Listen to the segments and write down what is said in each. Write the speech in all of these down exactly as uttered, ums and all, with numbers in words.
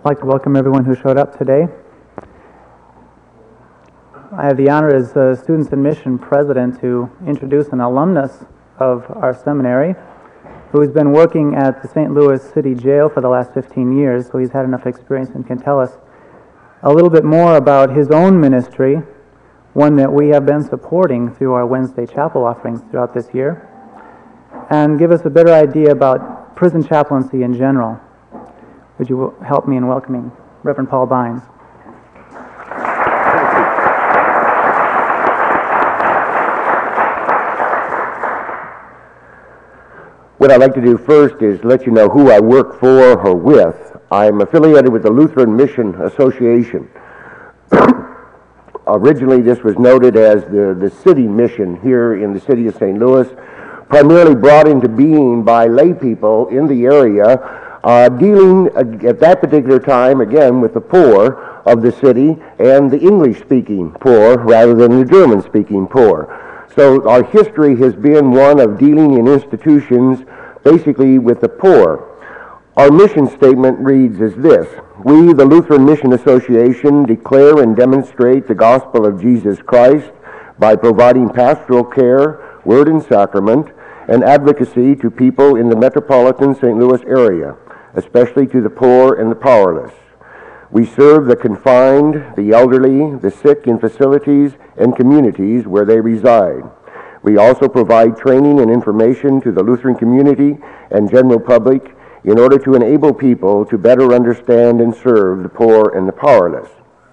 like to welcome everyone who showed up today. I have the honor as uh, Students in Mission President to introduce an alumnus of our seminary who has been working at the Saint Louis City Jail for the last fifteen years, so he's had enough experience and can tell us a little bit more about his own ministry, one that we have been supporting through our Wednesday chapel offerings throughout this year, and give us a better idea about prison chaplaincy in general. Would you help me in welcoming Reverend Paul Bynes? What I'd like to do first is let you know who I work for or with. I'm affiliated with the Lutheran Mission Association. Originally, this was noted as the, the city mission here in the city of Saint Louis, primarily brought into being by lay people in the area, uh, dealing uh, at that particular time, again, with the poor of the city and the English-speaking poor rather than the German-speaking poor. So our history has been one of dealing in institutions basically with the poor. Our mission statement reads as this: we, the Lutheran Mission Association, declare and demonstrate the gospel of Jesus Christ by providing pastoral care, word and sacrament, and advocacy to people in the metropolitan Saint Louis area, especially to the poor and the powerless. We serve the confined, the elderly, the sick in facilities and communities where they reside. We also provide training and information to the Lutheran community and general public in order to enable people to better understand and serve the poor and the powerless.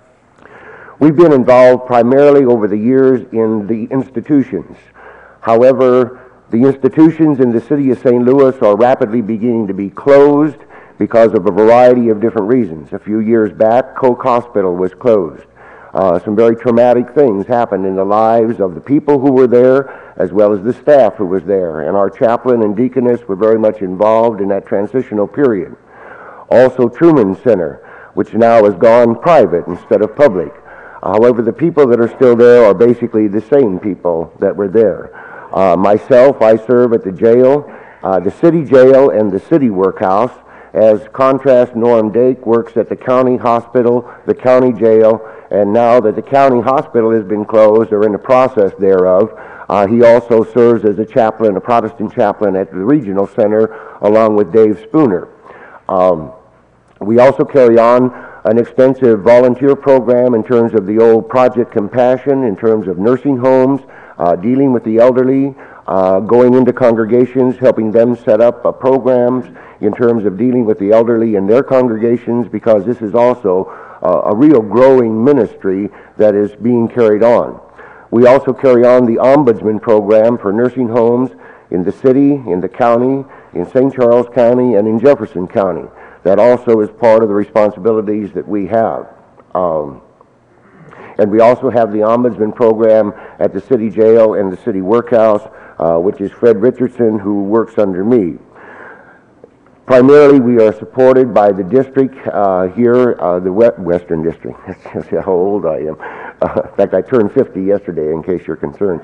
We've been involved primarily over the years in the institutions. However, the institutions in the city of Saint Louis are rapidly beginning to be closed because of a variety of different reasons. A few years back, Koch Hospital was closed. Uh, some very traumatic things happened in the lives of the people who were there, as well as the staff who was there. And our chaplain and deaconess were very much involved in that transitional period. Also, Truman Center, which now has gone private instead of public. However, the people that are still there are basically the same people that were there. Uh, myself, I serve at the jail, uh, the city jail and the city workhouse. As contrast, Norm Dake works at the county hospital, the county jail, and now that the county hospital has been closed or in the process thereof, uh, he also serves as a chaplain, a Protestant chaplain at the regional center, along with Dave Spooner. Um, we also carry on an extensive volunteer program in terms of the old Project Compassion, in terms of nursing homes, uh, dealing with the elderly, uh, going into congregations, helping them set up uh, programs in terms of dealing with the elderly in their congregations, because this is also uh, a real growing ministry that is being carried on. We also carry on the Ombudsman program for nursing homes in the city, in the county, in Saint Charles County, and in Jefferson County. That also is part of the responsibilities that we have. Um, and we also have the Ombudsman program at the city jail and the city workhouse, uh, which is Fred Richardson, who works under me. Primarily, we are supported by the district uh, here, uh, the Western District. That's how old I am. Uh, in fact, I turned fifty yesterday, in case you're concerned.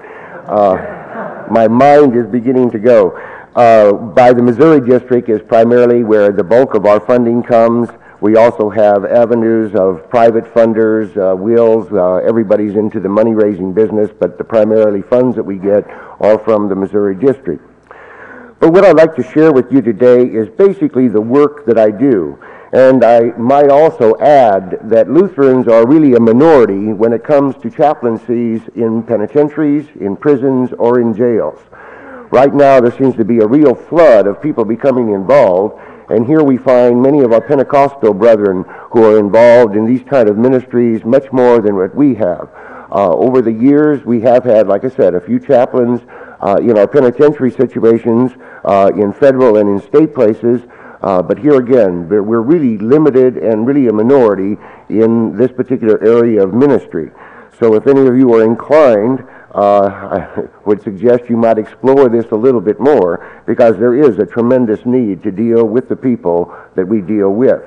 Uh, my mind is beginning to go. Uh, by the Missouri District is primarily where the bulk of our funding comes. We also have avenues of private funders, uh, wills. Uh, everybody's into the money-raising business, but the primarily funds that we get are from the Missouri District. But what I'd like to share with you today is basically the work that I do. And I might also add that Lutherans are really a minority when it comes to chaplaincies in penitentiaries, in prisons, or in jails. Right now there seems to be a real flood of people becoming involved, and here we find many of our Pentecostal brethren who are involved in these kind of ministries much more than what we have. Uh, over the years we have had, like I said, a few chaplains Uh, in our penitentiary situations, uh, in federal and in state places, uh, but here again, we're really limited and really a minority in this particular area of ministry. So if any of you are inclined, uh, I would suggest you might explore this a little bit more, because there is a tremendous need to deal with the people that we deal with.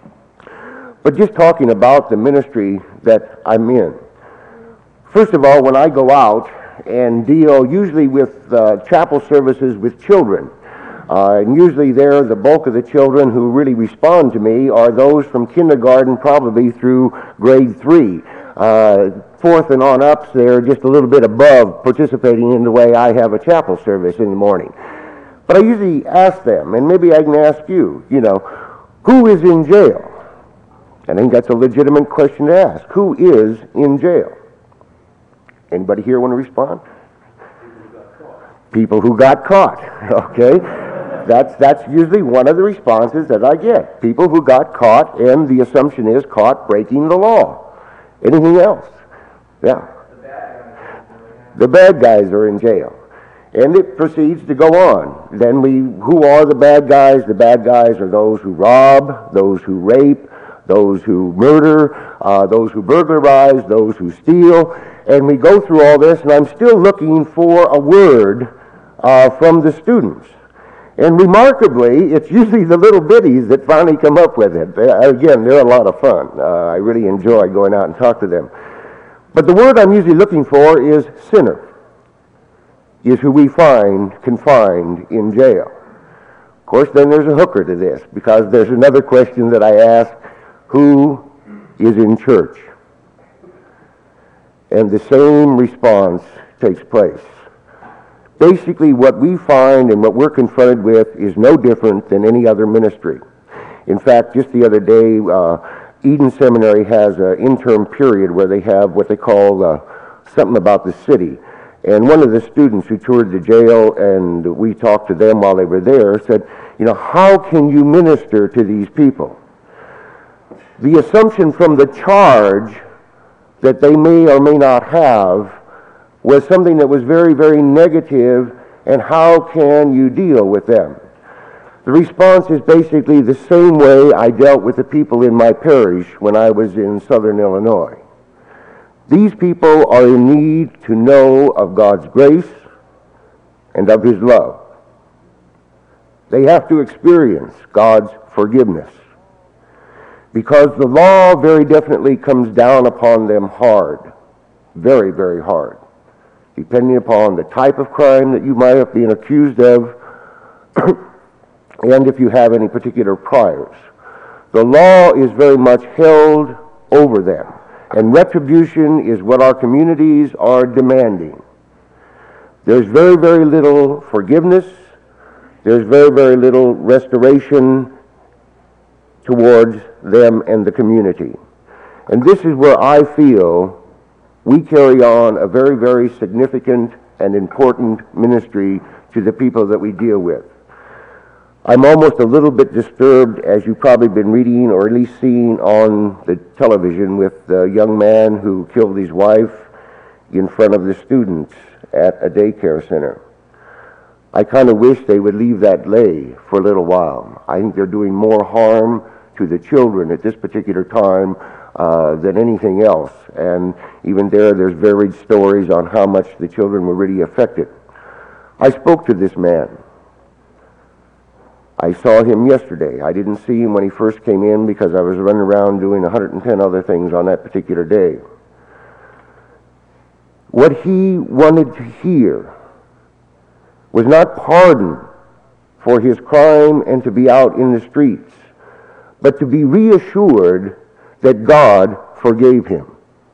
But just talking about the ministry that I'm in. First of all, when I go out and deal usually with uh, chapel services with children, Uh, and usually there, the bulk of the children who really respond to me are those from kindergarten probably through grade three. Uh, fourth and on ups, they're just a little bit above participating in the way I have a chapel service in the morning. But I usually ask them, and maybe I can ask you, you know, who is in jail? I think that's a legitimate question to ask. Who is in jail? Anybody here want to respond? People who got caught. Okay? That's, that's usually one of the responses that I get. People who got caught, and the assumption is caught breaking the law. Anything else? Yeah. The bad guys are in jail. And it proceeds to go on. Then we, who are the bad guys? The bad guys are those who rob, those who rape, those who murder, uh, those who burglarize, those who steal. And we go through all this, and I'm still looking for a word uh, from the students. And remarkably, it's usually the little bitties that finally come up with it. They, again, they're a lot of fun. Uh, I really enjoy going out and talk to them. But the word I'm usually looking for is sinner, is who we find confined in jail. Of course, then there's a hooker to this, because there's another question that I ask, who is in church? And the same response takes place. Basically, what we find and what we're confronted with is no different than any other ministry. In fact, just the other day, uh, Eden Seminary has an interim period where they have what they call uh, something about the city. And one of the students who toured the jail, and we talked to them while they were there, said, you know, how can you minister to these people? The assumption from the charge that they may or may not have was something that was very, very negative, and how can you deal with them? The response is basically the same way I dealt with the people in my parish when I was in southern Illinois. These people are in need to know of God's grace and of His love. They have to experience God's forgiveness, because the law very definitely comes down upon them hard, very, very hard, depending upon the type of crime that you might have been accused of and if you have any particular priors. The law is very much held over them, and retribution is what our communities are demanding. There's very, very little forgiveness. There's very, very little restoration towards them and the community. And this is where I feel we carry on a very, very significant and important ministry to the people that we deal with. I'm almost a little bit disturbed, as you've probably been reading or at least seen on the television, with the young man who killed his wife in front of the students at a daycare center. I kind of wish they would leave that lay for a little while. I think they're doing more harm to the children at this particular time uh, than anything else. And even there, there's varied stories on how much the children were really affected. I spoke to this man. I saw him yesterday. I didn't see him when he first came in because I was running around doing one hundred ten other things on that particular day. What he wanted to hear was not pardon for his crime and to be out in the streets, but to be reassured that God forgave him.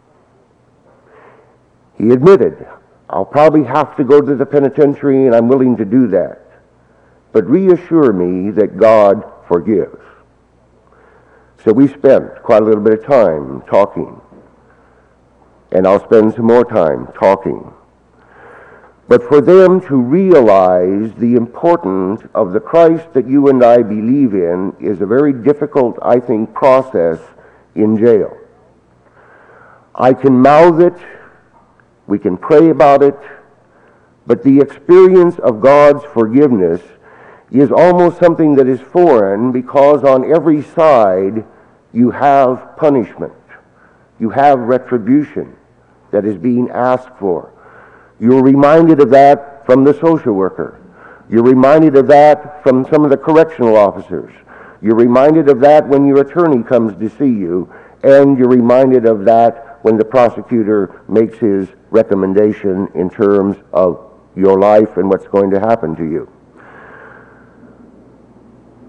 He admitted, I'll probably have to go to the penitentiary, and I'm willing to do that, but reassure me that God forgives. So we spent quite a little bit of time talking, and I'll spend some more time talking. But for them to realize the importance of the Christ that you and I believe in is a very difficult, I think, process in jail. I can mouth it, we can pray about it, but the experience of God's forgiveness is almost something that is foreign, because on every side you have punishment. You have retribution that is being asked for. You're reminded of that from the social worker. You're reminded of that from some of the correctional officers. You're reminded of that when your attorney comes to see you, and you're reminded of that when the prosecutor makes his recommendation in terms of your life and what's going to happen to you.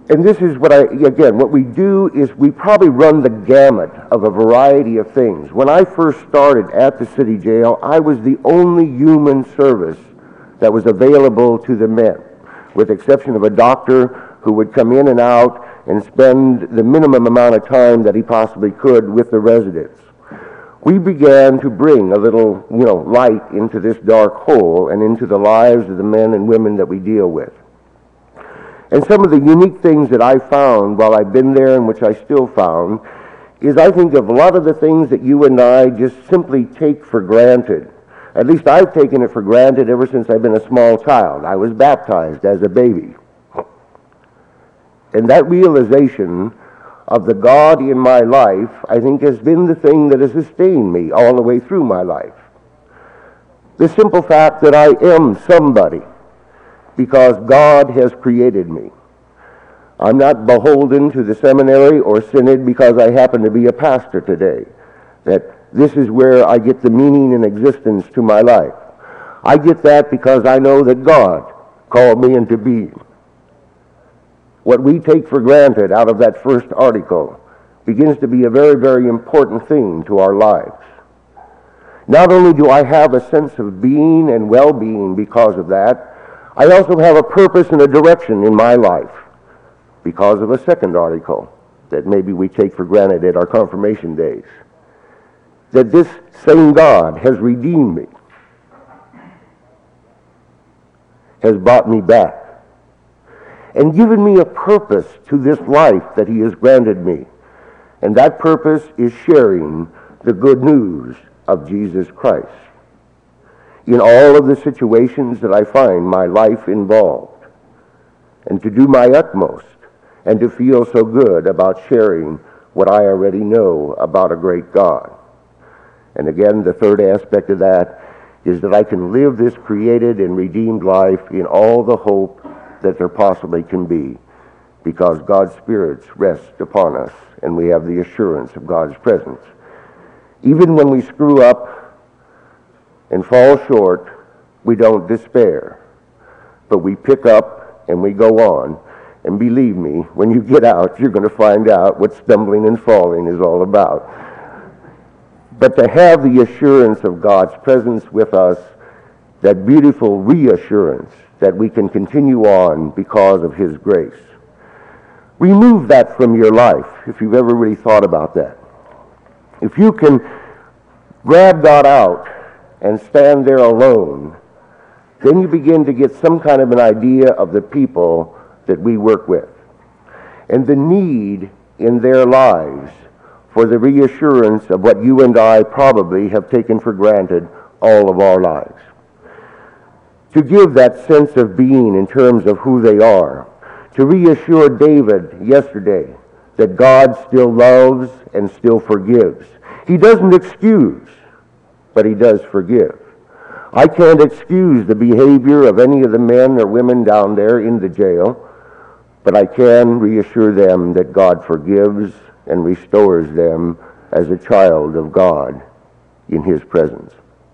And this is what I, again, what we do is we probably run the gamut of a variety of things. When I first started at the city jail, I was the only human service that was available to the men, with the exception of a doctor who would come in and out and spend the minimum amount of time that he possibly could with the residents. We began to bring a little, you know, light into this dark hole and into the lives of the men and women that we deal with. And some of the unique things that I found while I've been there, and which I still found, is I think of a lot of the things that you and I just simply take for granted. At least I've taken it for granted ever since I've been a small child. I was baptized as a baby. And that realization of the God in my life, I think, has been the thing that has sustained me all the way through my life. The simple fact that I am somebody because God has created me. I'm not beholden to the seminary or synod because I happen to be a pastor today. That this is where I get the meaning and existence to my life. I get that because I know that God called me into being. What we take for granted out of that first article begins to be a very, very important thing to our lives. Not only do I have a sense of being and well-being because of that, I also have a purpose and a direction in my life because of a second article that maybe we take for granted at our confirmation days. That this same God has redeemed me, has brought me back, and given me a purpose to this life that he has granted me. And that purpose is sharing the good news of Jesus Christ in all of the situations that I find my life involved, and to do my utmost and to feel so good about sharing what I already know about a great God. And again, the third aspect of that is that I can live this created and redeemed life in all the hope that there possibly can be, because God's spirits rest upon us and we have the assurance of God's presence. Even when we screw up and fall short, we don't despair, but we pick up and we go on. And believe me, when you get out, you're going to find out what stumbling and falling is all about. But to have the assurance of God's presence with us, that beautiful reassurance that we can continue on because of his grace. Remove that from your life if you've ever really thought about that. If you can grab God out and stand there alone, then you begin to get some kind of an idea of the people that we work with and the need in their lives for the reassurance of what you and I probably have taken for granted all of our lives. To give that sense of being in terms of who they are, to reassure David yesterday that God still loves and still forgives. He doesn't excuse, but he does forgive. I can't excuse the behavior of any of the men or women down there in the jail, but I can reassure them that God forgives and restores them as a child of God in his presence.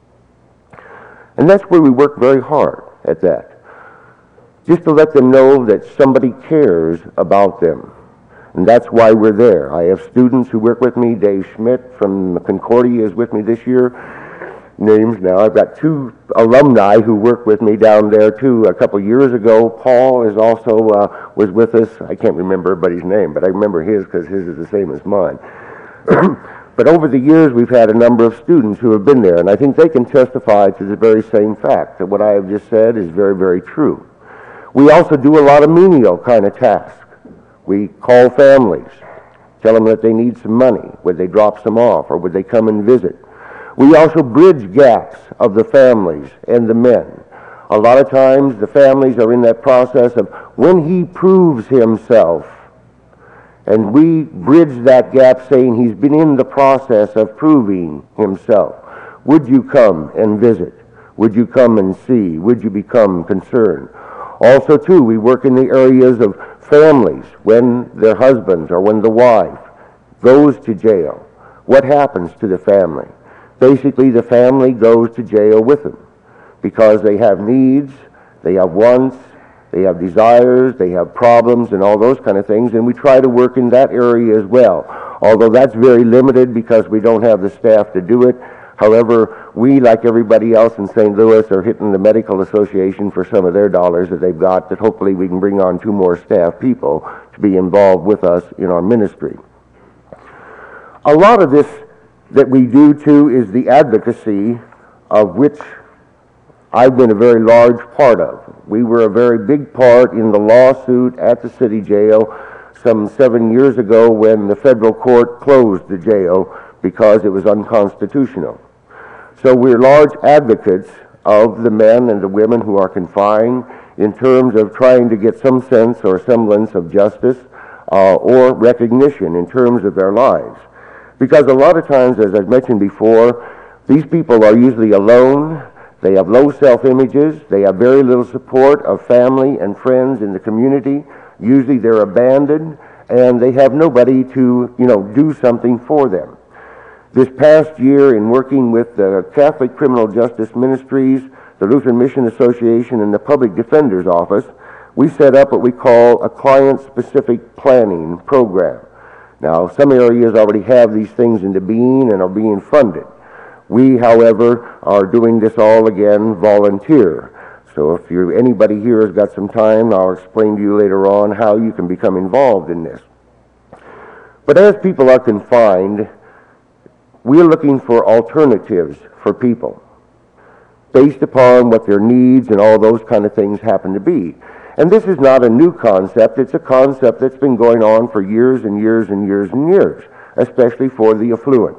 And that's where we work very hard at that. Just to let them know that somebody cares about them. And that's why we're there. I have students who work with me. Dave Schmidt from Concordia is with me this year. Names now. I've got two alumni who work with me down there too. A couple years ago, Paul is also uh, was with us. I can't remember everybody's name, but I remember his because his is the same as mine. But over the years, we've had a number of students who have been there, and I think they can testify to the very same fact that what I have just said is very, very true. We also do a lot of menial kind of tasks. We call families, tell them that they need some money. Would they drop some off, or would they come and visit? We also bridge gaps of the families and the men. A lot of times, the families are in that process of when he proves himself, and we bridge that gap saying he's been in the process of proving himself. Would you come and visit? Would you come and see? Would you become concerned? Also, too, we work in the areas of families when their husbands or when the wife goes to jail. What happens to the family? Basically, the family goes to jail with them because they have needs, they have wants, They have desires, they have problems, and all those kind of things, and we try to work in that area as well. Although that's very limited because we don't have the staff to do it. However, we, like everybody else in Saint Louis, are hitting the Medical Association for some of their dollars that they've got, that hopefully we can bring on two more staff people to be involved with us in our ministry. A lot of this that we do, too, is the advocacy, of which I've been a very large part of. We were a very big part in the lawsuit at the city jail some seven years ago when the federal court closed the jail because it was unconstitutional. So we're large advocates of the men and the women who are confined in terms of trying to get some sense or semblance of justice uh, or recognition in terms of their lives. Because a lot of times, as I've mentioned before, these people are usually alone. They have low self-images. They have very little support of family and friends in the community. Usually they're abandoned, and they have nobody to, you know, do something for them. This past year, in working with the Catholic Criminal Justice Ministries, the Lutheran Mission Association, and the Public Defender's Office, we set up what we call a client-specific planning program. Now, some areas already have these things into being and are being funded. We, however, are doing this all again volunteer. So if you anybody here has got some time, I'll explain to you later on how you can become involved in this. But as people are confined, we're looking for alternatives for people based upon what their needs and all those kind of things happen to be. And this is not a new concept. It's a concept that's been going on for years and years and years and years, especially for the affluent.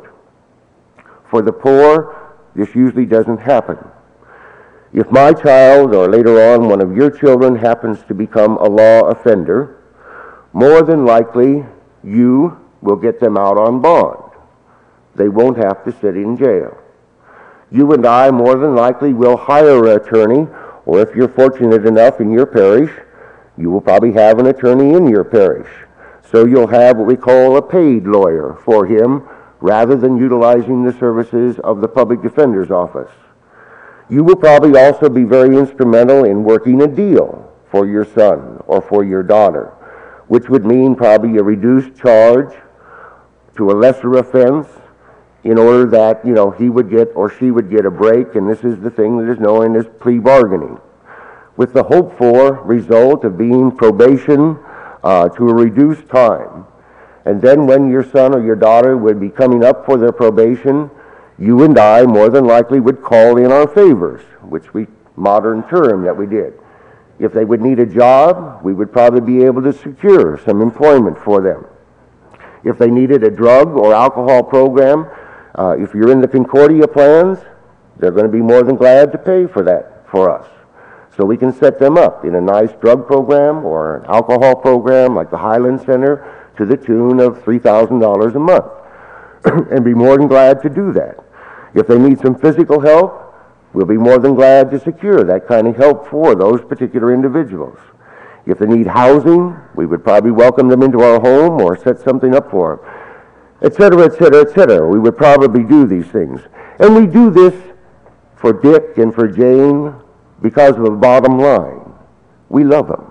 For the poor, this usually doesn't happen. If my child, or later on one of your children, happens to become a law offender, more than likely you will get them out on bond. They won't have to sit in jail. You and I more than likely will hire an attorney, or if you're fortunate enough in your parish, you will probably have an attorney in your parish. So you'll have what we call a paid lawyer for him, rather than utilizing the services of the Public Defender's Office. You will probably also be very instrumental in working a deal for your son or for your daughter, which would mean probably a reduced charge to a lesser offense in order that, you know, he would get or she would get a break, and this is the thing that is known as plea bargaining, with the hoped for result of being probation uh, to a reduced time. And then when your son or your daughter would be coming up for their probation, you and I more than likely would call in our favors, which we, modern term that we did. If they would need a job, we would probably be able to secure some employment for them. If they needed a drug or alcohol program, uh, if you're in the Concordia plans, they're going to be more than glad to pay for that for us. So we can set them up in a nice drug program or an alcohol program like the Highland Center to the tune of three thousand dollars a month and be more than glad to do that. If they need some physical help, we'll be more than glad to secure that kind of help for those particular individuals. If they need housing, we would probably welcome them into our home or set something up for them, et cetera, et cetera, et cetera. We would probably do these things. And we do this for Dick and for Jane because of the bottom line. We love them.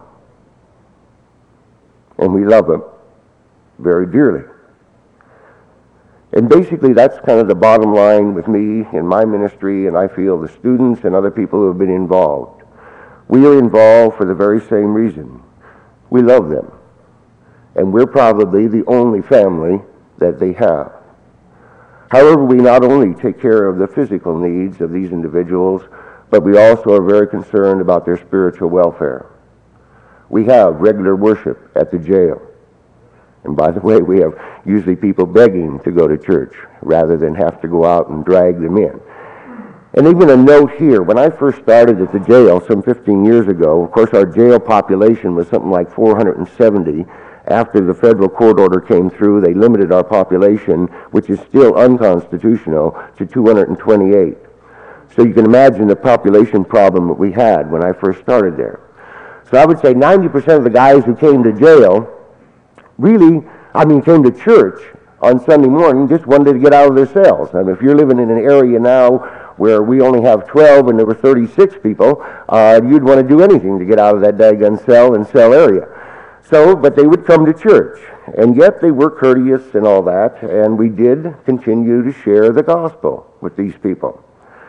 And we love them very dearly. And basically that's kind of the bottom line with me in my ministry, and I feel the students and other people who have been involved. We are involved for the very same reason. We love them. And we're probably the only family that they have. However, we not only take care of the physical needs of these individuals, but we also are very concerned about their spiritual welfare. We have regular worship at the jail. And by the way, we have usually people begging to go to church rather than have to go out and drag them in. And even a note here, when I first started at the jail some fifteen years ago, of course our jail population was something like four hundred seventy. After the federal court order came through, they limited our population, which is still unconstitutional, to two hundred twenty-eight. So you can imagine the population problem that we had when I first started there. So I would say ninety percent of the guys who came to jail really, I mean, came to church on Sunday morning just wanted to get out of their cells. I mean, if you're living in an area now where we only have twelve and there were thirty-six people, uh, you'd want to do anything to get out of that daggone cell and cell area. So, but they would come to church, and yet they were courteous and all that, and we did continue to share the gospel with these people.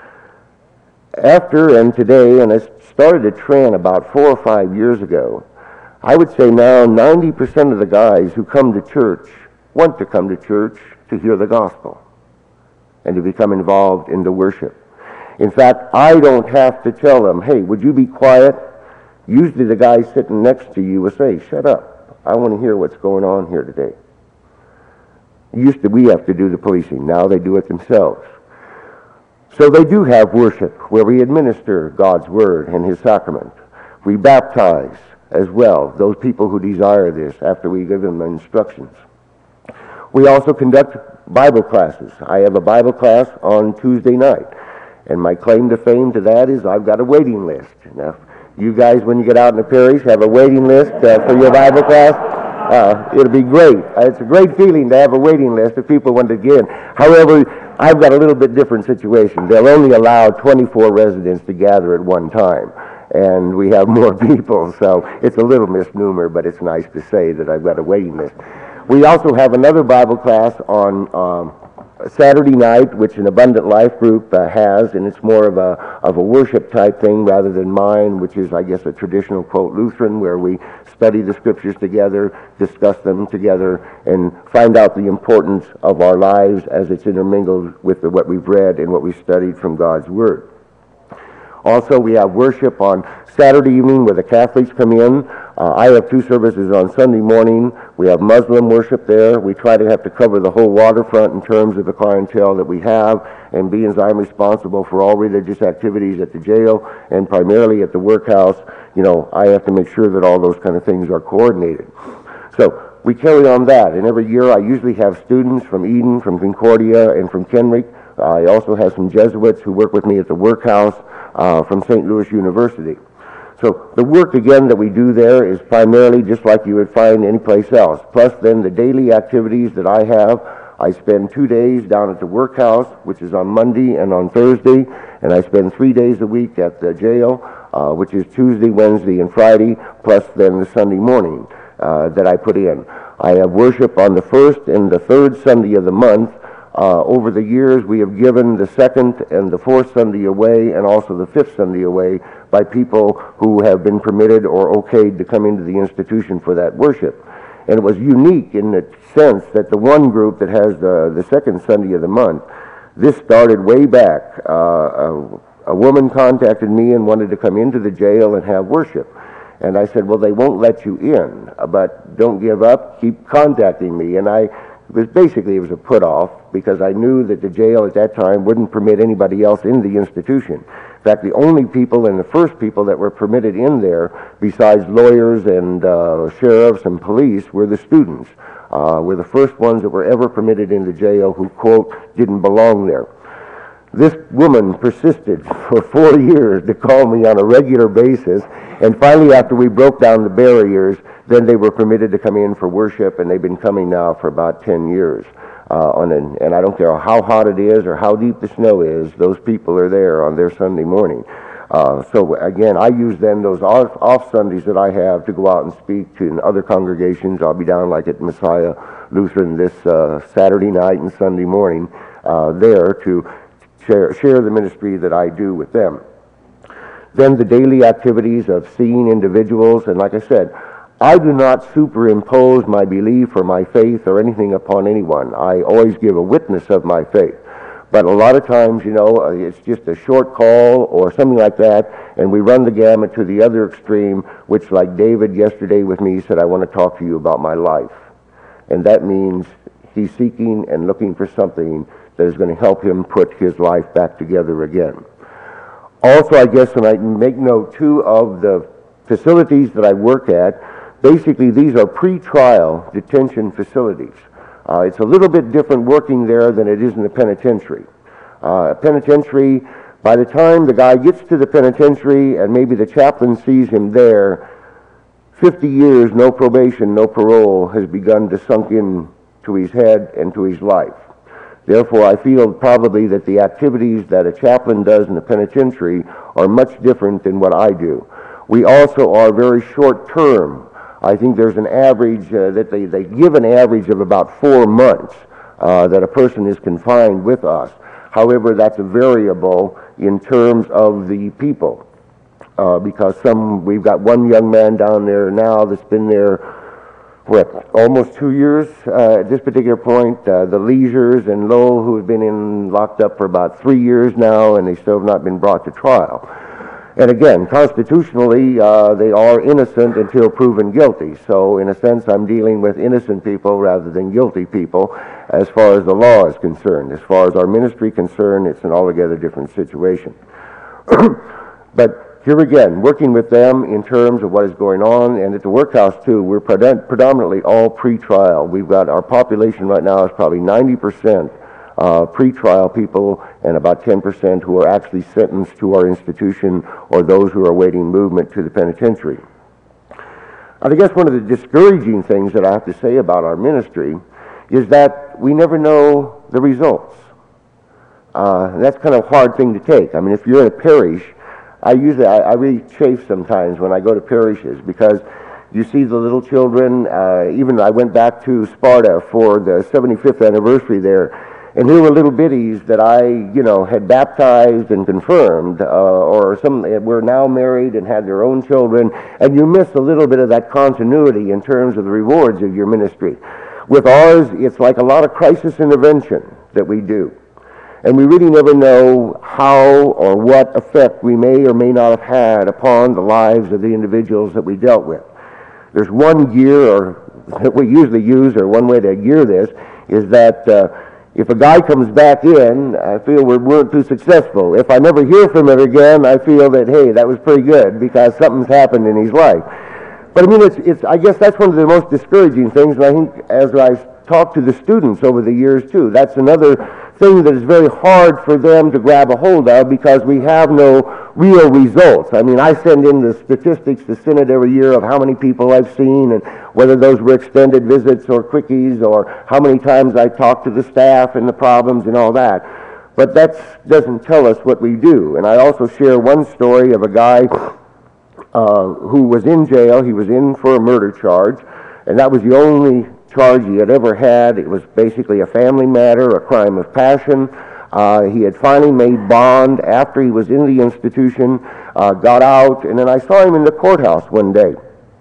After and today, and I started a trend about four or five years ago, I would say now ninety percent of the guys who come to church want to come to church to hear the gospel and to become involved in the worship. In fact, I don't have to tell them, hey, would you be quiet? Usually the guy sitting next to you will say, shut up, I want to hear what's going on here today. Used to we have to do the policing, now they do it themselves. So they do have worship where we administer God's word and his sacrament. We baptize as well those people who desire this after we give them instructions. We also conduct Bible classes. I have a Bible class on Tuesday night, and my claim to fame to that is I've got a waiting list. Now, you guys, when you get out in the parish, have a waiting list uh, for your Bible class. Uh, it'll be great. Uh, it's a great feeling to have a waiting list if people want to get in. However, I've got a little bit different situation. They'll only allow twenty-four residents to gather at one time, and we have more people, so it's a little misnomer, but it's nice to say that I've got a waiting list. We also have another Bible class on um, Saturday night, which an Abundant Life group uh, has, and it's more of a of a worship type thing rather than mine, which is, I guess, a traditional, quote, Lutheran, where we study the scriptures together, discuss them together, and find out the importance of our lives as it's intermingled with the, what we've read and what we've studied from God's Word. Also, we have worship on Saturday evening where the Catholics come in. Uh, I have two services on Sunday morning. We have Muslim worship there. We try to have to cover the whole waterfront in terms of the clientele that we have, and being as I'm responsible for all religious activities at the jail and primarily at the workhouse, you know, I have to make sure that all those kind of things are coordinated. So we carry on that, and every year I usually have students from Eden, from Concordia, and from Kenrick. Uh, I also have some Jesuits who work with me at the workhouse uh, from Saint Louis University. So the work, again, that we do there is primarily just like you would find anyplace else. Plus then the daily activities that I have. I spend two days down at the workhouse, which is on Monday and on Thursday, and I spend three days a week at the jail, uh, which is Tuesday, Wednesday, and Friday, plus then the Sunday morning uh, that I put in. I have worship on the first and the third Sunday of the month. Uh, over the years, we have given the second and the fourth Sunday away, and also the fifth Sunday away, by people who have been permitted or okayed to come into the institution for that worship. And it was unique in the sense that the one group that has the, the second Sunday of the month, this started way back. Uh, a, a woman contacted me and wanted to come into the jail and have worship. And I said, well, they won't let you in, but don't give up, keep contacting me. And I It was basically, it was a put-off, because I knew that the jail at that time wouldn't permit anybody else in the institution. In fact, the only people and the first people that were permitted in there, besides lawyers and uh, sheriffs and police, were the students. Uh, were the first ones that were ever permitted in the jail who, quote, didn't belong there. This woman persisted for four years to call me on a regular basis, and finally, after we broke down the barriers, then they were permitted to come in for worship, and they've been coming now for about ten years. Uh, on an, and I don't care how hot it is or how deep the snow is, those people are there on their Sunday morning. Uh, so again, I use then those off, off Sundays that I have to go out and speak to in other congregations. I'll be down like at Messiah Lutheran this uh, Saturday night and Sunday morning uh, there to share, share the ministry that I do with them. Then the daily activities of seeing individuals, and like I said, I do not superimpose my belief or my faith or anything upon anyone. I always give a witness of my faith. But a lot of times, you know, it's just a short call or something like that, and we run the gamut to the other extreme, which, like David yesterday with me, said, I want to talk to you about my life. And that means he's seeking and looking for something that is going to help him put his life back together again. Also, I guess, and I make note, too, of the facilities that I work at. Basically, these are pre-trial detention facilities. Uh, it's a little bit different working there than it is in the penitentiary. Uh, penitentiary, by the time the guy gets to the penitentiary and maybe the chaplain sees him there, fifty years, no probation, no parole, has begun to sunk in to his head and to his life. Therefore, I feel probably that the activities that a chaplain does in the penitentiary are much different than what I do. We also are very short-term. I think there's an average, uh, that they, they give an average of about four months uh, that a person is confined with us. However, that's a variable in terms of the people. Uh, because some, we've got one young man down there now that's been there, what, almost two years uh, at this particular point. Uh, the Leisures and Lowell, who have been in locked up for about three years now, and they still have not been brought to trial. And again, constitutionally, uh, they are innocent until proven guilty. So in a sense, I'm dealing with innocent people rather than guilty people as far as the law is concerned. As far as our ministry is concerned, it's an altogether different situation. But here again, working with them in terms of what is going on, and at the workhouse too, we're predom predominantly all pre-trial. We've got, our population right now is probably ninety percent uh, pre-trial people, and about ten percent who are actually sentenced to our institution, or those who are awaiting movement to the penitentiary. I guess one of the discouraging things that I have to say about our ministry is that we never know the results. Uh, that's kind of a hard thing to take. I mean, if you're in a parish, I usually, I, I really chafe sometimes when I go to parishes, because you see the little children. Uh, even I went back to Sparta for the seventy-fifth anniversary there, and here were little biddies that I, you know, had baptized and confirmed, uh, or some were now married and had their own children, and you miss a little bit of that continuity in terms of the rewards of your ministry. With ours, it's like a lot of crisis intervention that we do. And we really never know how or what effect we may or may not have had upon the lives of the individuals that we dealt with. There's one gear, or that we usually use, or one way to gear this, is that uh, if a guy comes back in, I feel we weren't too successful. If I never hear from him again, I feel that, hey, that was pretty good, because something's happened in his life. But I mean, it's, it's, I guess that's one of the most discouraging things, and I think as I've talked to the students over the years too, that's another thing that is very hard for them to grab a hold of, because we have no real results. I mean, I send in the statistics to Synod every year of how many people I've seen, and whether those were extended visits or quickies, or how many times I talked to the staff and the problems and all that. But that doesn't tell us what we do. And I also share one story of a guy uh, who was in jail. He was in for a murder charge, and that was the only charge he had ever had. It was basically a family matter, a crime of passion. Uh, he had finally made bond after he was in the institution, uh, got out, and then I saw him in the courthouse one day.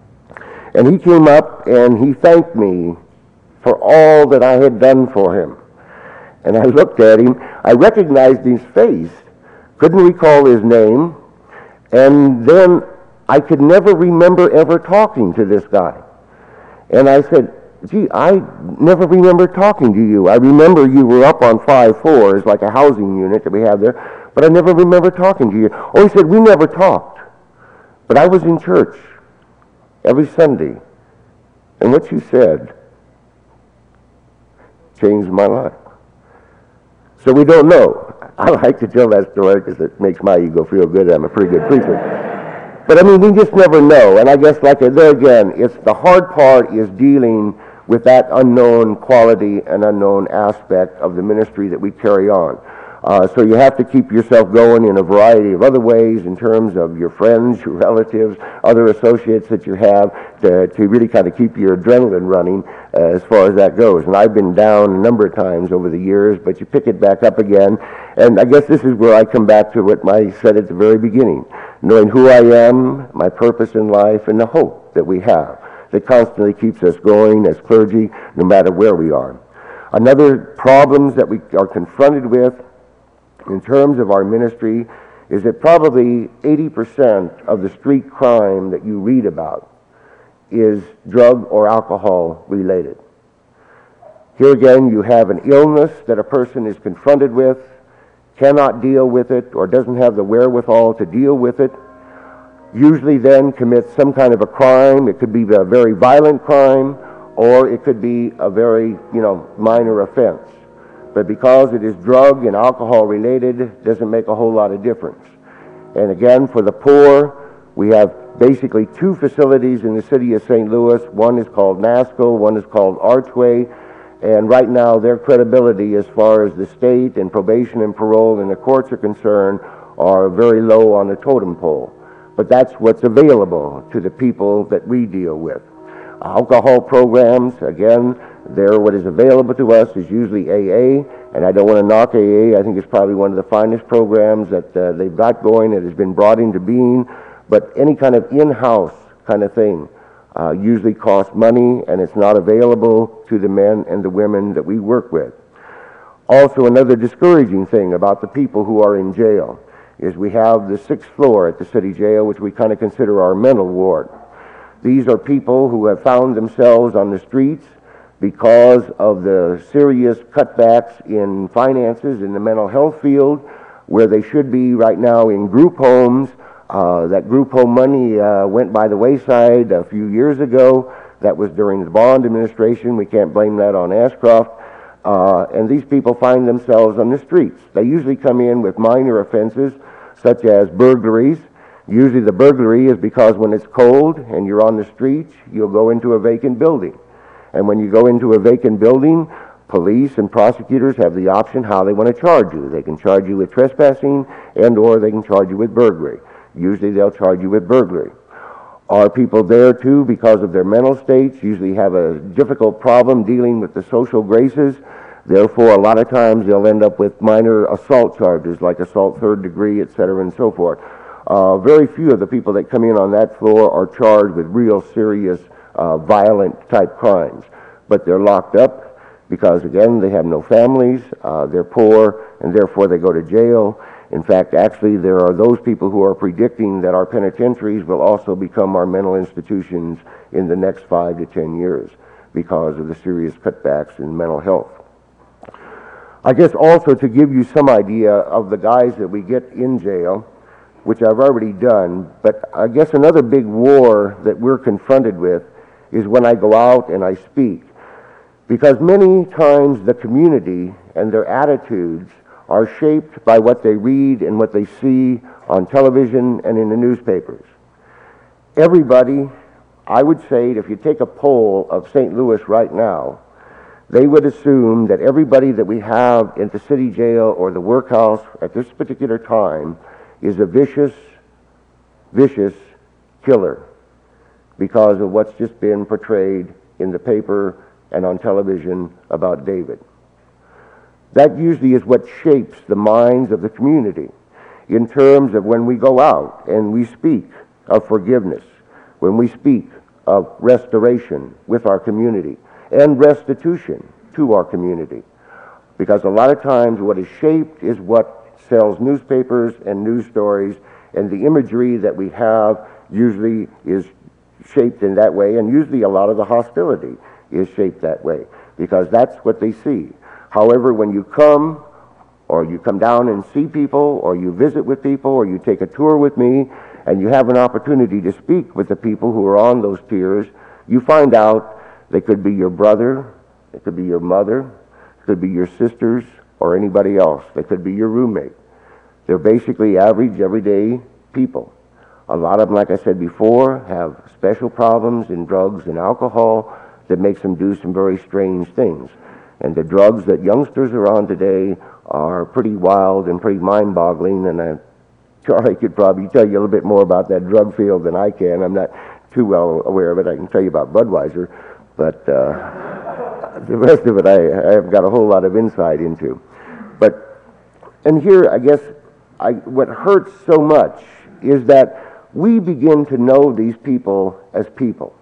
And he came up and he thanked me for all that I had done for him. And I looked at him, I recognized his face, couldn't recall his name, and then I could never remember ever talking to this guy. And I said, gee, I never remember talking to you. I remember you were up on five fours, like a housing unit that we have there, but I never remember talking to you. Oh, he said, we never talked, but I was in church every Sunday, and what you said changed my life. So we don't know. I like to tell that story because it makes my ego feel good. I'm a pretty good preacher. But I mean, we just never know. And I guess, like there again, it's the hard part is dealing with that unknown quality and unknown aspect of the ministry that we carry on. Uh, so you have to keep yourself going in a variety of other ways in terms of your friends, your relatives, other associates that you have to, to really kind of keep your adrenaline running uh, as far as that goes. And I've been down a number of times over the years, but you pick it back up again. And I guess this is where I come back to what I said at the very beginning, knowing who I am, my purpose in life, and the hope that we have that constantly keeps us going as clergy, no matter where we are. Another problems that we are confronted with in terms of our ministry is that probably eighty percent of the street crime that you read about is drug or alcohol related. Here again, you have an illness that a person is confronted with, cannot deal with it, or doesn't have the wherewithal to deal with it, usually then commits some kind of a crime. It could be a very violent crime, or it could be a very, you know, minor offense. But because it is drug and alcohol related, it doesn't make a whole lot of difference. And again, for the poor, we have basically two facilities in the city of Saint Louis. One is called NASCO, one is called Archway. And right now, their credibility as far as the state and probation and parole and the courts are concerned are very low on the totem pole. But that's what's available to the people that we deal with. Alcohol programs, again, they're what is available to us is usually A A, and I don't want to knock A A. I think it's probably one of the finest programs that uh, they've got going that has been brought into being, but any kind of in-house kind of thing uh, usually costs money, and it's not available to the men and the women that we work with. Also, another discouraging thing about the people who are in jail is we have the sixth floor at the city jail, which we kind of consider our mental ward. These are people who have found themselves on the streets because of the serious cutbacks in finances in the mental health field, where they should be right now in group homes. Uh, that group home money uh, went by the wayside a few years ago. That was during the Bond administration. We can't blame that on Ashcroft. Uh, and these people find themselves on the streets. They usually come in with minor offenses, such as burglaries. Usually the burglary is because when it's cold and you're on the streets, you'll go into a vacant building. And when you go into a vacant building, police and prosecutors have the option how they want to charge you. They can charge you with trespassing and or they can charge you with burglary. Usually they'll charge you with burglary. Our people there too, because of their mental states, usually have a difficult problem dealing with the social graces. Therefore, a lot of times they'll end up with minor assault charges like assault third degree, et cetera, and so forth. Uh, very few of the people that come in on that floor are charged with real serious uh, violent type crimes. But they're locked up because, again, they have no families, uh, they're poor, and therefore they go to jail. In fact, actually, there are those people who are predicting that our penitentiaries will also become our mental institutions in the next five to ten years because of the serious cutbacks in mental health. I guess also to give you some idea of the guys that we get in jail, which I've already done, but I guess another big war that we're confronted with is when I go out and I speak. Because many times the community and their attitudes are shaped by what they read and what they see on television and in the newspapers. Everybody, I would say, if you take a poll of Saint Louis right now, they would assume that everybody that we have in the city jail or the workhouse at this particular time is a vicious, vicious killer because of what's just been portrayed in the paper and on television about David. That usually is what shapes the minds of the community in terms of when we go out and we speak of forgiveness, when we speak of restoration with our community and restitution to our community. Because a lot of times what is shaped is what sells newspapers and news stories, and the imagery that we have usually is shaped in that way, and usually a lot of the hostility is shaped that way because that's what they see. However, when you come, or you come down and see people, or you visit with people, or you take a tour with me, and you have an opportunity to speak with the people who are on those tiers, you find out they could be your brother, it could be your mother, it could be your sisters, or anybody else. They could be your roommate. They're basically average, everyday people. A lot of them, like I said before, have special problems in drugs and alcohol that makes them do some very strange things. And the drugs that youngsters are on today are pretty wild and pretty mind-boggling, and I, Charlie could probably tell you a little bit more about that drug field than I can. I'm not too well aware of it. I can tell you about Budweiser, but uh, the rest of it I, I haven't got a whole lot of insight into. But, and here, I guess, I, what hurts so much is that we begin to know these people as people.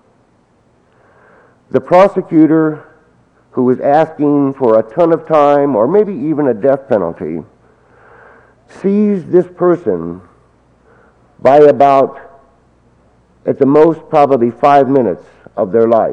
The prosecutor who is asking for a ton of time or maybe even a death penalty sees this person by about, at the most, probably five minutes of their life.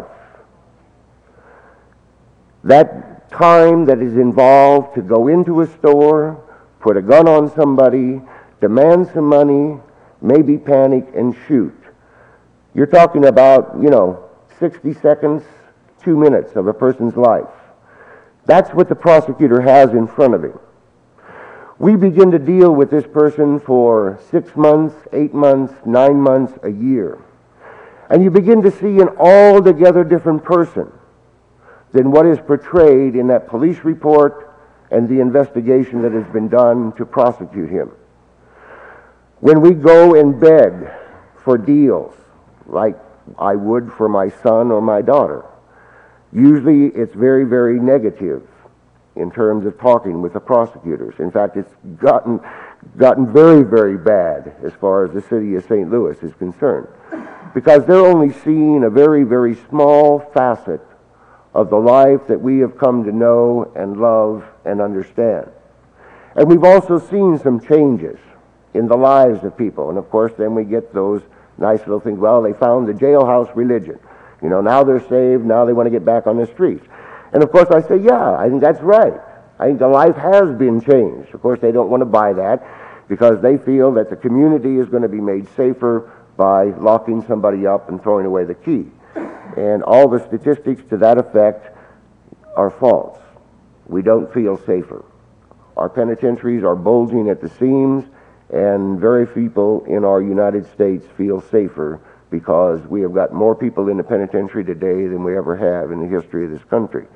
That time that is involved to go into a store, put a gun on somebody, demand some money, maybe panic and shoot. You're talking about, you know, sixty seconds, two minutes of a person's life. That's what the prosecutor has in front of him. We begin to deal with this person for six months, eight months, nine months, a year. And you begin to see an altogether different person. than what is portrayed in that police report and the investigation that has been done to prosecute him. When we go and beg for deals, like I would for my son or my daughter, usually it's very, very negative in terms of talking with the prosecutors. In fact, it's gotten, gotten very, very bad as far as the city of Saint Louis is concerned, because they're only seeing a very, very small facet of the life that we have come to know and love and understand. And we've also seen some changes in the lives of people. And of course, then we get those nice little things. Well, they found the jailhouse religion. You know, now they're saved, now they want to get back on the streets. And of course, I say, yeah, I think that's right. I think the life has been changed. Of course, they don't want to buy that because they feel that the community is going to be made safer by locking somebody up and throwing away the key. And all the statistics to that effect are false. We don't feel safer. Our penitentiaries are bulging at the seams, and very few people in our United States feel safer because we have got more people in the penitentiary today than we ever have in the history of this country.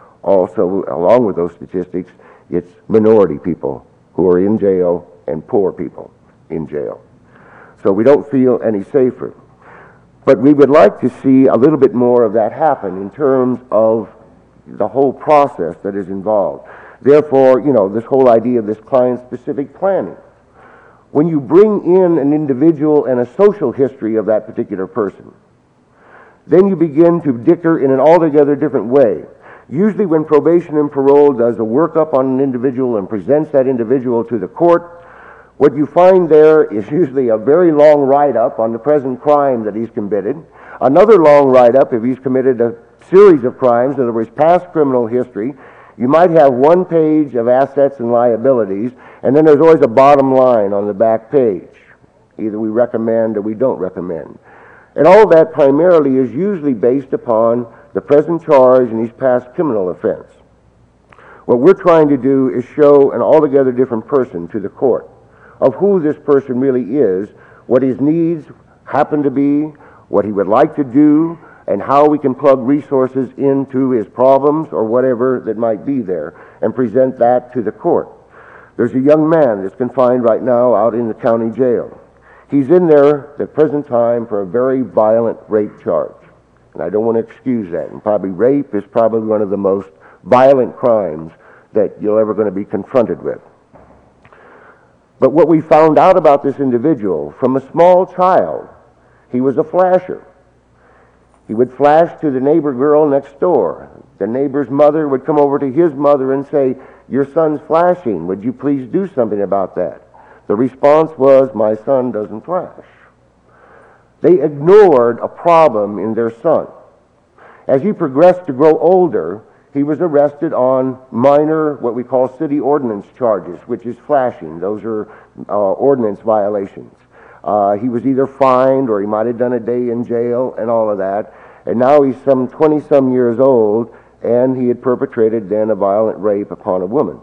Also, along with those statistics, it's minority people who are in jail and poor people in jail. So we don't feel any safer. But we would like to see a little bit more of that happen in terms of the whole process that is involved. Therefore, you know, this whole idea of this client-specific planning. When you bring in an individual and a social history of that particular person, then you begin to dicker in an altogether different way. Usually when probation and parole does a workup on an individual and presents that individual to the court, what you find there is usually a very long write-up on the present crime that he's committed, another long write-up if he's committed a series of crimes, in other words, past criminal history. You might have one page of assets and liabilities, and then there's always a bottom line on the back page. Either we recommend or we don't recommend. And all of that primarily is usually based upon the present charge and his past criminal offense. What we're trying to do is show an altogether different person to the court of who this person really is, what his needs happen to be, what he would like to do, and how we can plug resources into his problems or whatever that might be there and present that to the court. There's a young man that's confined right now out in the county jail. He's in there at the present time for a very violent rape charge. And I don't want to excuse that. And probably rape is probably one of the most violent crimes that you're ever going to be confronted with. But what we found out about this individual, from a small child, he was a flasher. He would flash to the neighbor girl next door. The neighbor's mother would come over to his mother and say, "Your son's flashing. Would you please do something about that?" The response was, "My son doesn't flash." They ignored a problem in their son. As he progressed to grow older, he was arrested on minor, what we call city ordinance charges, which is flashing. Those are uh, ordinance violations. Uh, he was either fined or he might have done a day in jail and all of that. And now he's some twenty-some years old, and he had perpetrated then a violent rape upon a woman.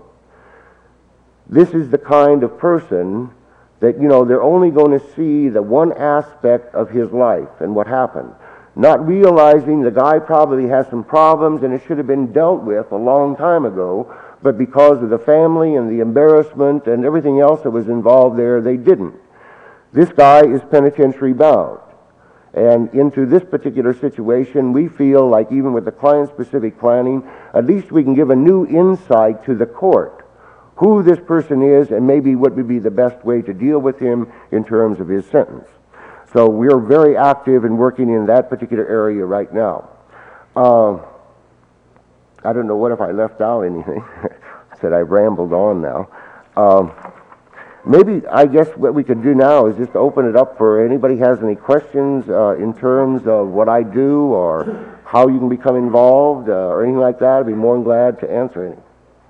This is the kind of person that, you know, they're only going to see the one aspect of his life and what happened, not realizing the guy probably has some problems and it should have been dealt with a long time ago, but because of the family and the embarrassment and everything else that was involved there, they didn't. This guy is penitentiary bound. And into this particular situation, we feel like even with the client-specific planning, at least we can give a new insight to the court, who this person is and maybe what would be the best way to deal with him in terms of his sentence. So we're very active in working in that particular area right now. Uh, I don't know what if I left out anything. I said I've rambled on now. Um, maybe, I guess what we could do now is just open it up for anybody has any questions uh, in terms of what I do or how you can become involved uh, or anything like that. I'd be more than glad to answer any.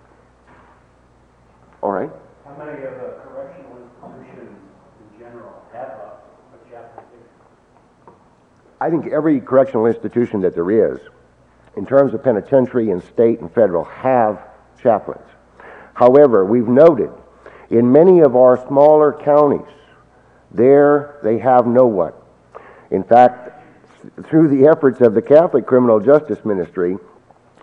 All right. How many of the correctional institutions in general have a, a chapter six? I think every correctional institution that there is, in terms of penitentiary and state and federal, have chaplains. However, we've noted in many of our smaller counties, there they have no one. In fact, through the efforts of the Catholic Criminal Justice Ministry,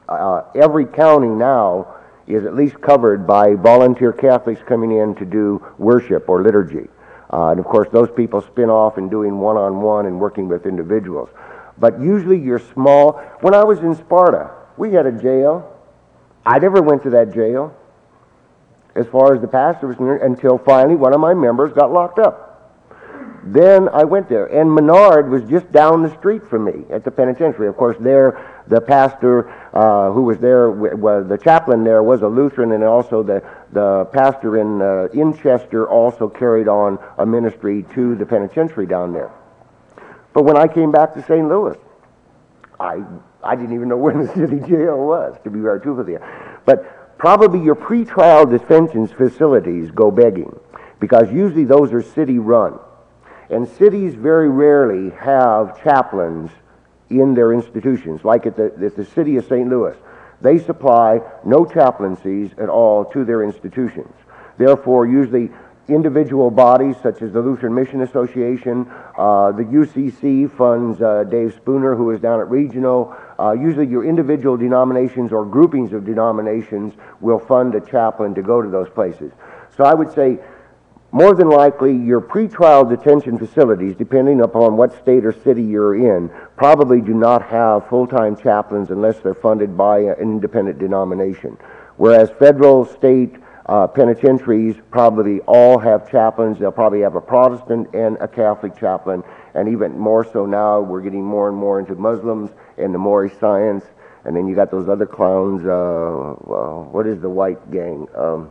uh, every county now is at least covered by volunteer Catholics coming in to do worship or liturgy. Uh, and of course, those people spin off and doing one-on-one and working with individuals. But usually you're small. When I was in Sparta, we had a jail. I never went to that jail, as far as the pastor was concerned, until finally one of my members got locked up. Then I went there, and Menard was just down the street from me at the penitentiary. Of course, there, the pastor uh, who was there, was the chaplain there, was a Lutheran, and also the, the pastor in, uh, in Chester also carried on a ministry to the penitentiary down there. But when I came back to Saint Louis, I, I didn't even know where the city jail was, to be very truthful with you. But probably your pretrial detention facilities go begging, because usually those are city-run. And cities very rarely have chaplains in their institutions, like at the, at the city of Saint Louis. They supply no chaplaincies at all to their institutions. Therefore, usually individual bodies such as the Lutheran Mission Association, uh, the U C C funds uh, Dave Spooner, who is down at Regional. Uh, usually your individual denominations or groupings of denominations will fund a chaplain to go to those places. So I would say, more than likely, your pretrial detention facilities, depending upon what state or city you're in, probably do not have full-time chaplains unless they're funded by an independent denomination. Whereas federal, state uh, penitentiaries probably all have chaplains. They'll probably have a Protestant and a Catholic chaplain, and even more so now, we're getting more and more into Muslims and the Moorish science, and then you got those other clowns, uh, well, what is the white gang? Um,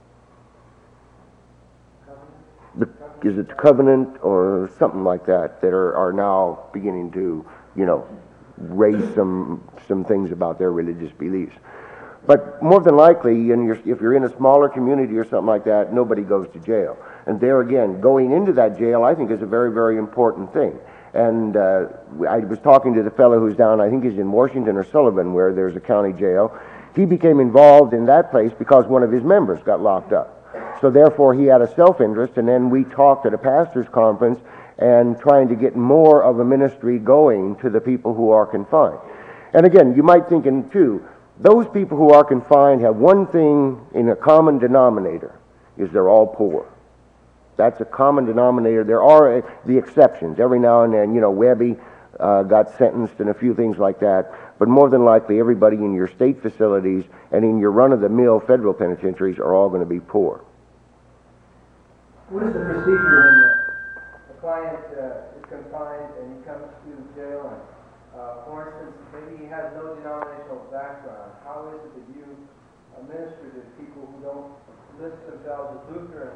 The, is it Covenant or something like that that are, are now beginning to, you know, raise some some things about their religious beliefs. But more than likely, in your, if you're in a smaller community or something like that, nobody goes to jail. And there again, going into that jail, I think, is a very, very important thing. And uh, I was talking to the fellow who's down, I think he's in Washington or Sullivan, where there's a county jail. He became involved in that place because one of his members got locked up. So therefore, he had a self-interest, and then we talked at a pastor's conference and trying to get more of a ministry going to the people who are confined. And again, you might think, in too, those people who are confined have one thing in a common denominator, is they're all poor. That's a common denominator. There are uh, the exceptions. Every now and then, you know, Webby uh, got sentenced and a few things like that. But more than likely, everybody in your state facilities and in your run-of-the-mill federal penitentiaries are all going to be poor. What is the procedure when the, the client uh, is confined and he comes to jail and, uh, for instance, maybe he has no denominational background? How is it that you administer to people who don't list themselves as Lutheran?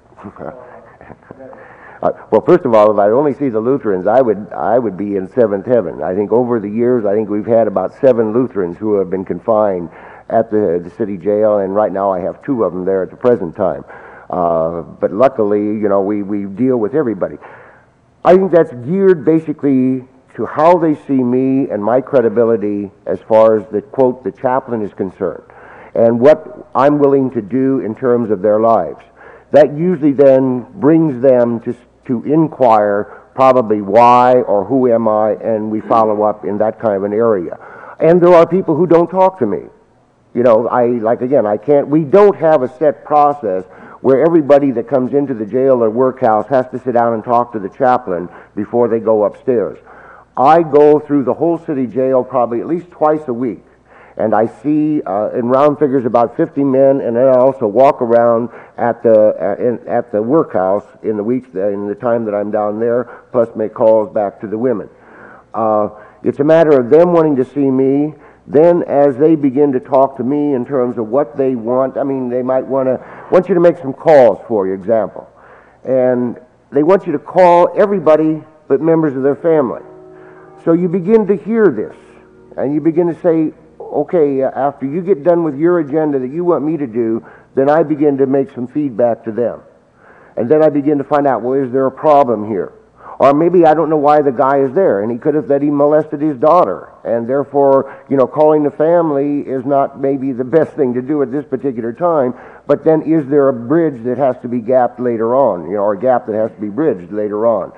Uh, well, first of all, if I only see the Lutherans, I would I would be in seventh heaven. I think over the years, I think we've had about seven Lutherans who have been confined at the, the city jail, and right now I have two of them there at the present time. Uh, but luckily, you know, we, we deal with everybody. I think that's geared basically to how they see me and my credibility as far as the, quote, the chaplain is concerned, and what I'm willing to do in terms of their lives. That usually then brings them to, to inquire probably why or who am I, and we follow up in that kind of an area. And there are people who don't talk to me. You know, I, like again, I can't, we don't have a set process where everybody that comes into the jail or workhouse has to sit down and talk to the chaplain before they go upstairs. I go through the whole city jail probably at least twice a week, and I see uh, in round figures about fifty men, and then I also walk around at the uh, in, at the workhouse in the weeks that, in the time that I'm down there, plus make calls back to the women. Uh, it's a matter of them wanting to see me. Then as they begin to talk to me in terms of what they want, I mean, they might want to want you to make some calls, for example. And they want you to call everybody but members of their family. So you begin to hear this, and you begin to say, okay, after you get done with your agenda that you want me to do, then I begin to make some feedback to them. And then I begin to find out, well, is there a problem here? Or maybe I don't know why the guy is there, and he could have that he molested his daughter, and therefore, you know, calling the family is not maybe the best thing to do at this particular time. But then, is there a bridge that has to be gapped later on, you know, or a gap that has to be bridged later on?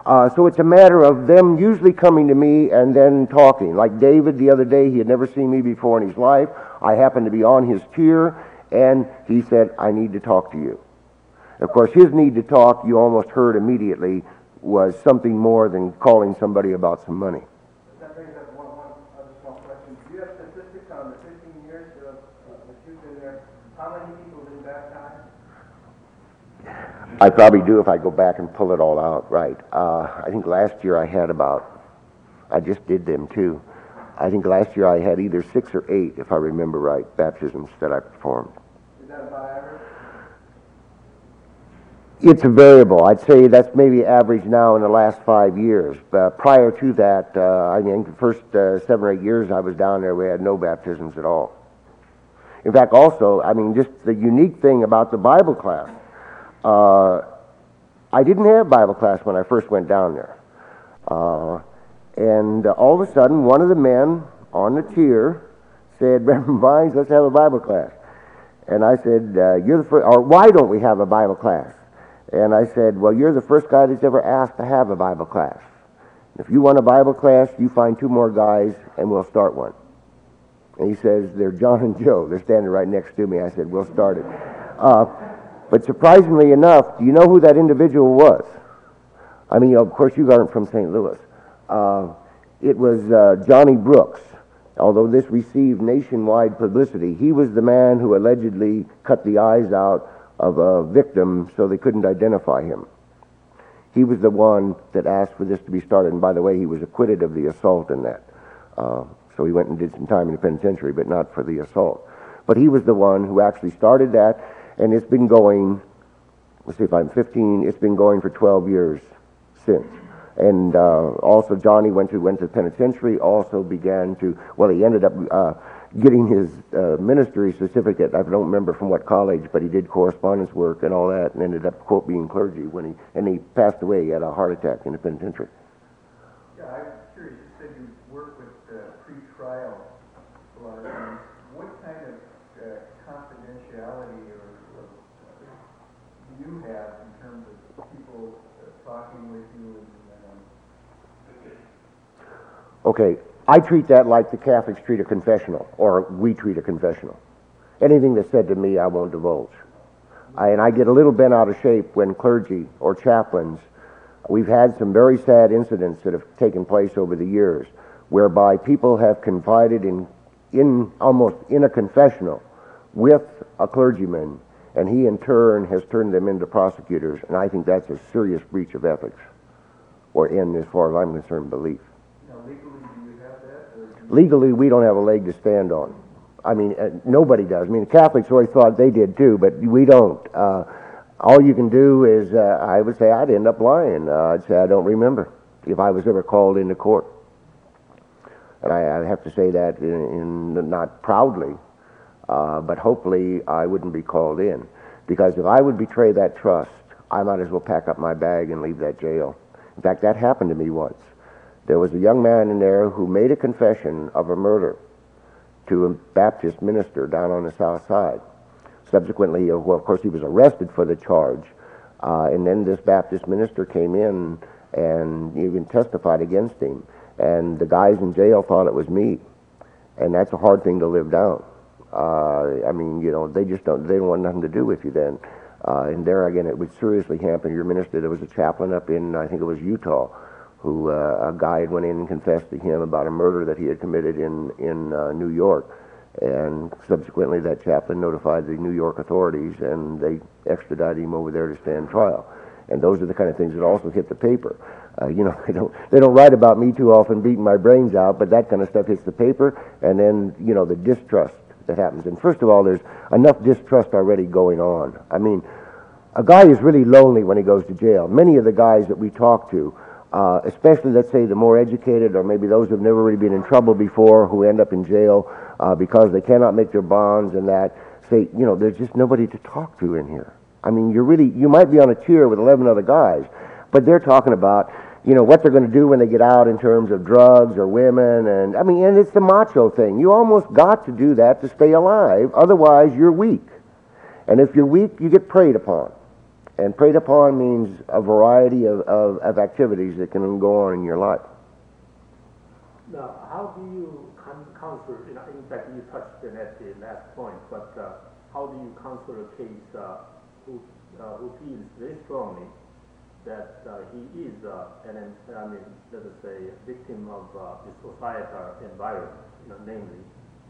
Uh, so it's a matter of them usually coming to me and then talking. Like David the other day, he had never seen me before in his life. I happened to be on his tier, and he said, I need to talk to you. Of course, his need to talk, you almost heard immediately, was something more than calling somebody about some money. That brings up one, one other small question. Do you have statistics on the fifteen years of, uh, that you've been there? How many people have been baptized? I probably do if I go back and pull it all out, right. Uh, I think last year I had about, I just did them too. I think last year I had either six or eight, if I remember right, baptisms that I performed. Is that about average? It's a variable. I'd say that's maybe average now in the last five years. But prior to that, uh, I think the first uh, seven or eight years I was down there, we had no baptisms at all. In fact, also, I mean, just the unique thing about the Bible class, uh, I didn't have Bible class when I first went down there. Uh, and uh, all of a sudden, one of the men on the tier said, Reverend Vines, let's have a Bible class. And I said, uh, you're the first, or why don't we have a Bible class? And I said, well, you're the first guy that's ever asked to have a Bible class. If you want a Bible class, you find two more guys, and we'll start one. And he says, they're John and Joe. They're standing right next to me. I said, we'll start it. Uh, but surprisingly enough, do you know who that individual was? I mean, of course, you aren't from Saint Louis. Uh, it was uh, Johnny Brooks. Although this received nationwide publicity, he was the man who allegedly cut the eyes out of a victim so they couldn't identify him. He was the one that asked for this to be started, and by the way, he was acquitted of the assault in that. Uh, so he went and did some time in the penitentiary, but not for the assault. But he was the one who actually started that, and it's been going, let's see if I'm fifteen, it's been going for twelve years since. And uh, also Johnny went to went to the penitentiary, also began to, well, he ended up uh, getting his uh, ministry certificate. I don't remember from what college, but he did correspondence work and all that, and ended up, quote, being clergy when he, and he passed away. He had a heart attack in the penitentiary. Yeah, I'm curious. You said you work with uh, pre-trial a lot of times. What kind of uh, confidentiality or, or do you have in terms of people uh, talking with you? And, um... Okay. I treat that like the Catholics treat a confessional, or we treat a confessional. Anything that's said to me, I won't divulge. I, and I get a little bent out of shape when clergy or chaplains, we've had some very sad incidents that have taken place over the years, whereby people have confided in, in almost in a confessional with a clergyman, and he in turn has turned them into prosecutors, and I think that's a serious breach of ethics, or in, as far as I'm concerned, belief. Now, legally, Legally, we don't have a leg to stand on. I mean, uh, nobody does. I mean, the Catholics always thought they did too, but we don't. Uh, all you can do is, uh, I would say I'd end up lying. Uh, I'd say I don't remember if I was ever called into court. And I, I have to say that in, in not proudly, uh, but hopefully I wouldn't be called in. Because if I would betray that trust, I might as well pack up my bag and leave that jail. In fact, that happened to me once. There was a young man in there who made a confession of a murder to a Baptist minister down on the south side. Subsequently, well, of course, he was arrested for the charge, uh, and then this Baptist minister came in and even testified against him. And the guys in jail thought it was me, and that's a hard thing to live down. Uh, I mean, you know, they just don't, they don't want nothing to do with you then. Uh, and there again, it would seriously hamper your ministry. There was a chaplain up in, I think it was Utah, who uh, a guy went in and confessed to him about a murder that he had committed in, in uh, New York. And subsequently that chaplain notified the New York authorities, and they extradited him over there to stand trial. And those are the kind of things that also hit the paper. Uh, you know, they don't, they don't write about me too often beating my brains out, but that kind of stuff hits the paper, and then, you know, the distrust that happens. And first of all, there's enough distrust already going on. I mean, a guy is really lonely when he goes to jail. Many of the guys that we talk to, Uh, especially, let's say, the more educated, or maybe those who've never really been in trouble before, who end up in jail uh, because they cannot make their bonds and that, say, you know, there's just nobody to talk to in here. I mean, you're really, you might be on a tier with eleven other guys, but they're talking about, you know, what they're going to do when they get out in terms of drugs or women, and, I mean, and it's the macho thing. You almost got to do that to stay alive, otherwise you're weak. And if you're weak, you get preyed upon. And preyed upon means a variety of, of, of activities that can go on in your life. Now, how do you con- counsel, you know, in fact, you touched on at the last point, but uh, how do you counsel a case uh, who, uh, who feels very strongly that uh, he is uh, an, I mean, let us say, a victim of uh, the societal environment, you know, namely,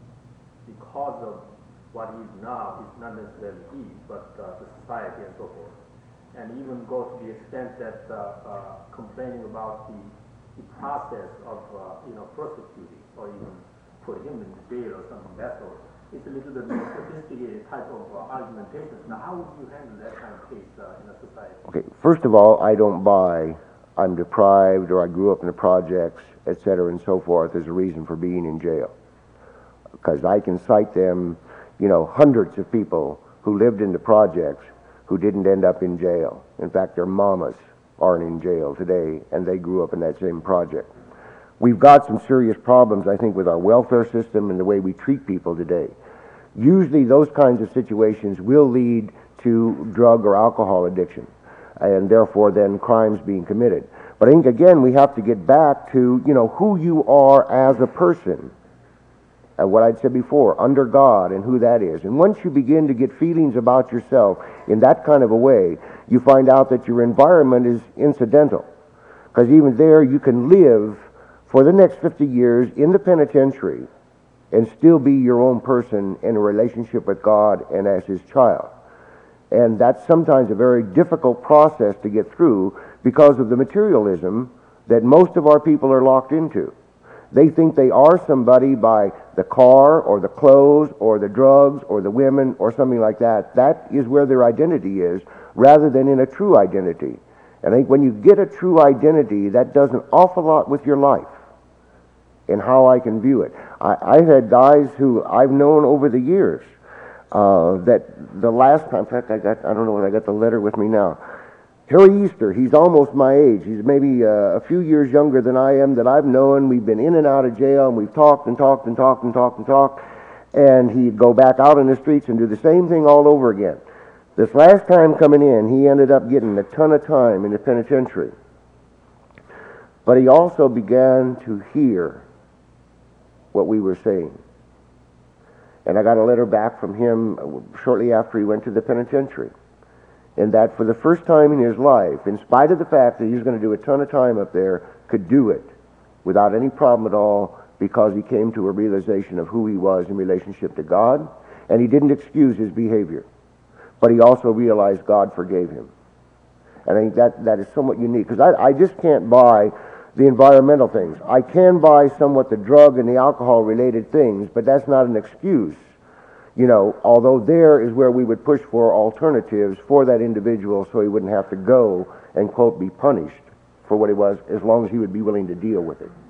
because of what he is now is not necessarily he, but uh, the society and so forth. And even go to the extent that uh, uh, complaining about the, the process of, uh, you know, prosecuting or even put him in the jail or something of that sort. It's a little bit more sophisticated type of uh, argumentation. Now, how would you handle that kind of case uh, in a society? Okay, first of all, I don't buy I'm deprived or I grew up in the projects, et cetera, and so forth as a reason for being in jail. Because I can cite them, you know, hundreds of people who lived in the projects who didn't end up in jail. In fact, their mamas aren't in jail today, and they grew up in that same project. We've got some serious problems, I think, with our welfare system and the way we treat people today. Usually those kinds of situations will lead to drug or alcohol addiction, and therefore then crimes being committed. But I think, again, we have to get back to, you know, who you are as a person. Uh, what I'd said before, under God and who that is. And once you begin to get feelings about yourself in that kind of a way, you find out that your environment is incidental. Because even there, you can live for the next fifty years in the penitentiary and still be your own person in a relationship with God and as His child. And that's sometimes a very difficult process to get through because of the materialism that most of our people are locked into. They think they are somebody by the car or the clothes or the drugs or the women or something like that. That is where their identity is, rather than in a true identity. And I think when you get a true identity, that does an awful lot with your life and how I can view it. I, I've had guys who I've known over the years uh, that the last time, in fact, I got, I don't know if I got the letter with me now. Harry Easter, he's almost my age. He's maybe uh, a few years younger than I am, that I've known. We've been in and out of jail, and we've talked and talked and talked and talked and talked. And he'd go back out in the streets and do the same thing all over again. This last time coming in, he ended up getting a ton of time in the penitentiary. But he also began to hear what we were saying. And I got a letter back from him shortly after he went to the penitentiary. And that for the first time in his life, in spite of the fact that he was going to do a ton of time up there, could do it without any problem at all, because he came to a realization of who he was in relationship to God, and he didn't excuse his behavior. But he also realized God forgave him. And I think that, that is somewhat unique, because I, I just can't buy the environmental things. I can buy somewhat the drug and the alcohol-related things, but that's not an excuse. You know, although there is where we would push for alternatives for that individual so he wouldn't have to go and, quote, be punished for what he was, as long as he would be willing to deal with it.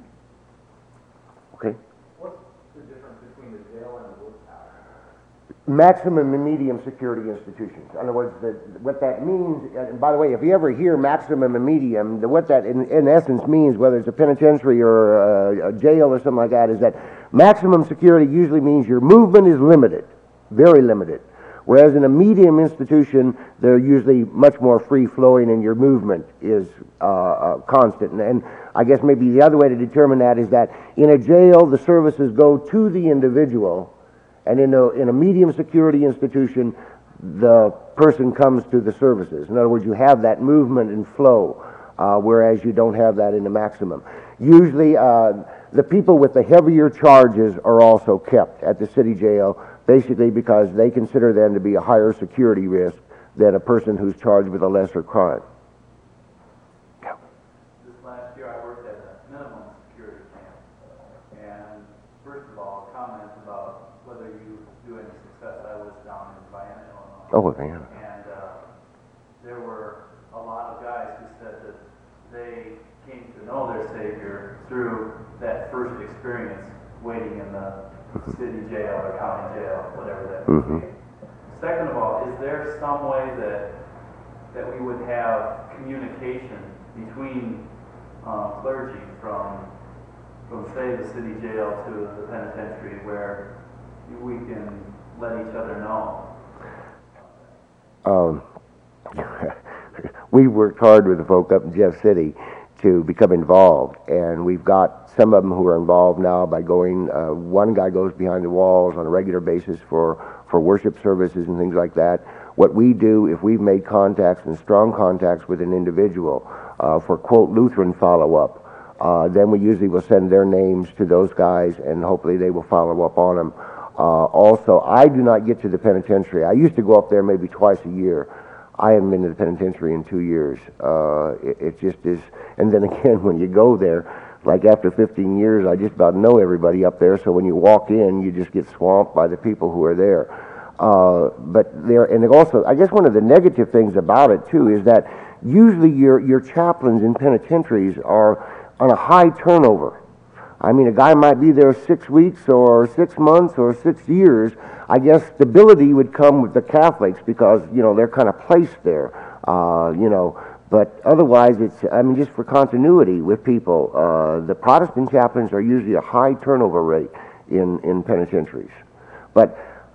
Okay? What's the difference between the jail and the workhouse? Maximum and medium security institutions. In other words, the, what that means, and by the way, if you ever hear maximum and medium, the, what that in, in essence means, whether it's a penitentiary or a, a jail or something like that, is that maximum security usually means your movement is limited. Very limited. Whereas in a medium institution, they're usually much more free-flowing and your movement is uh, uh, constant. And, and I guess maybe the other way to determine that is that in a jail, the services go to the individual, and in a, in a medium security institution, the person comes to the services. In other words, you have that movement and flow, uh, whereas you don't have that in the maximum. Usually, uh, the people with the heavier charges are also kept at the city jail, basically because they consider them to be a higher security risk than a person who's charged with a lesser crime. This last year I worked at a minimum security camp. And first of all, comments about whether you do any success. I was down in Vienna, Illinois. Oh, man. And uh, there were a lot of guys who said that they came to know their Savior through that first experience waiting in the city jail or county jail, whatever that may Mm-hmm. be. Second of all, is there some way that that we would have communication between uh, clergy from from say the city jail to the penitentiary, where we can let each other know? Um, we worked hard with the folk up in Jeff City to become involved, and we've got some of them who are involved now by going, uh, one guy goes behind the walls on a regular basis for, for worship services and things like that. What we do, if we've made contacts and strong contacts with an individual uh, for, quote, Lutheran follow-up, uh, then we usually will send their names to those guys, and hopefully they will follow up on them. Uh, also, I do not get to the penitentiary. I used to go up there maybe twice a year. I haven't been to the penitentiary in two years. Uh, it, it just is, and then again, when you go there, like after fifteen years, I just about know everybody up there, so when you walk in, you just get swamped by the people who are there. Uh, but there, and also, I guess one of the negative things about it too is that usually your, your chaplains in penitentiaries are on a high turnover. I mean, a guy might be there six weeks or six months or six years. I guess stability would come with the Catholics because, you know, they're kind of placed there, uh, you know. But otherwise, it's, I mean, just for continuity with people, uh, the Protestant chaplains are usually a high turnover rate in, in penitentiaries. But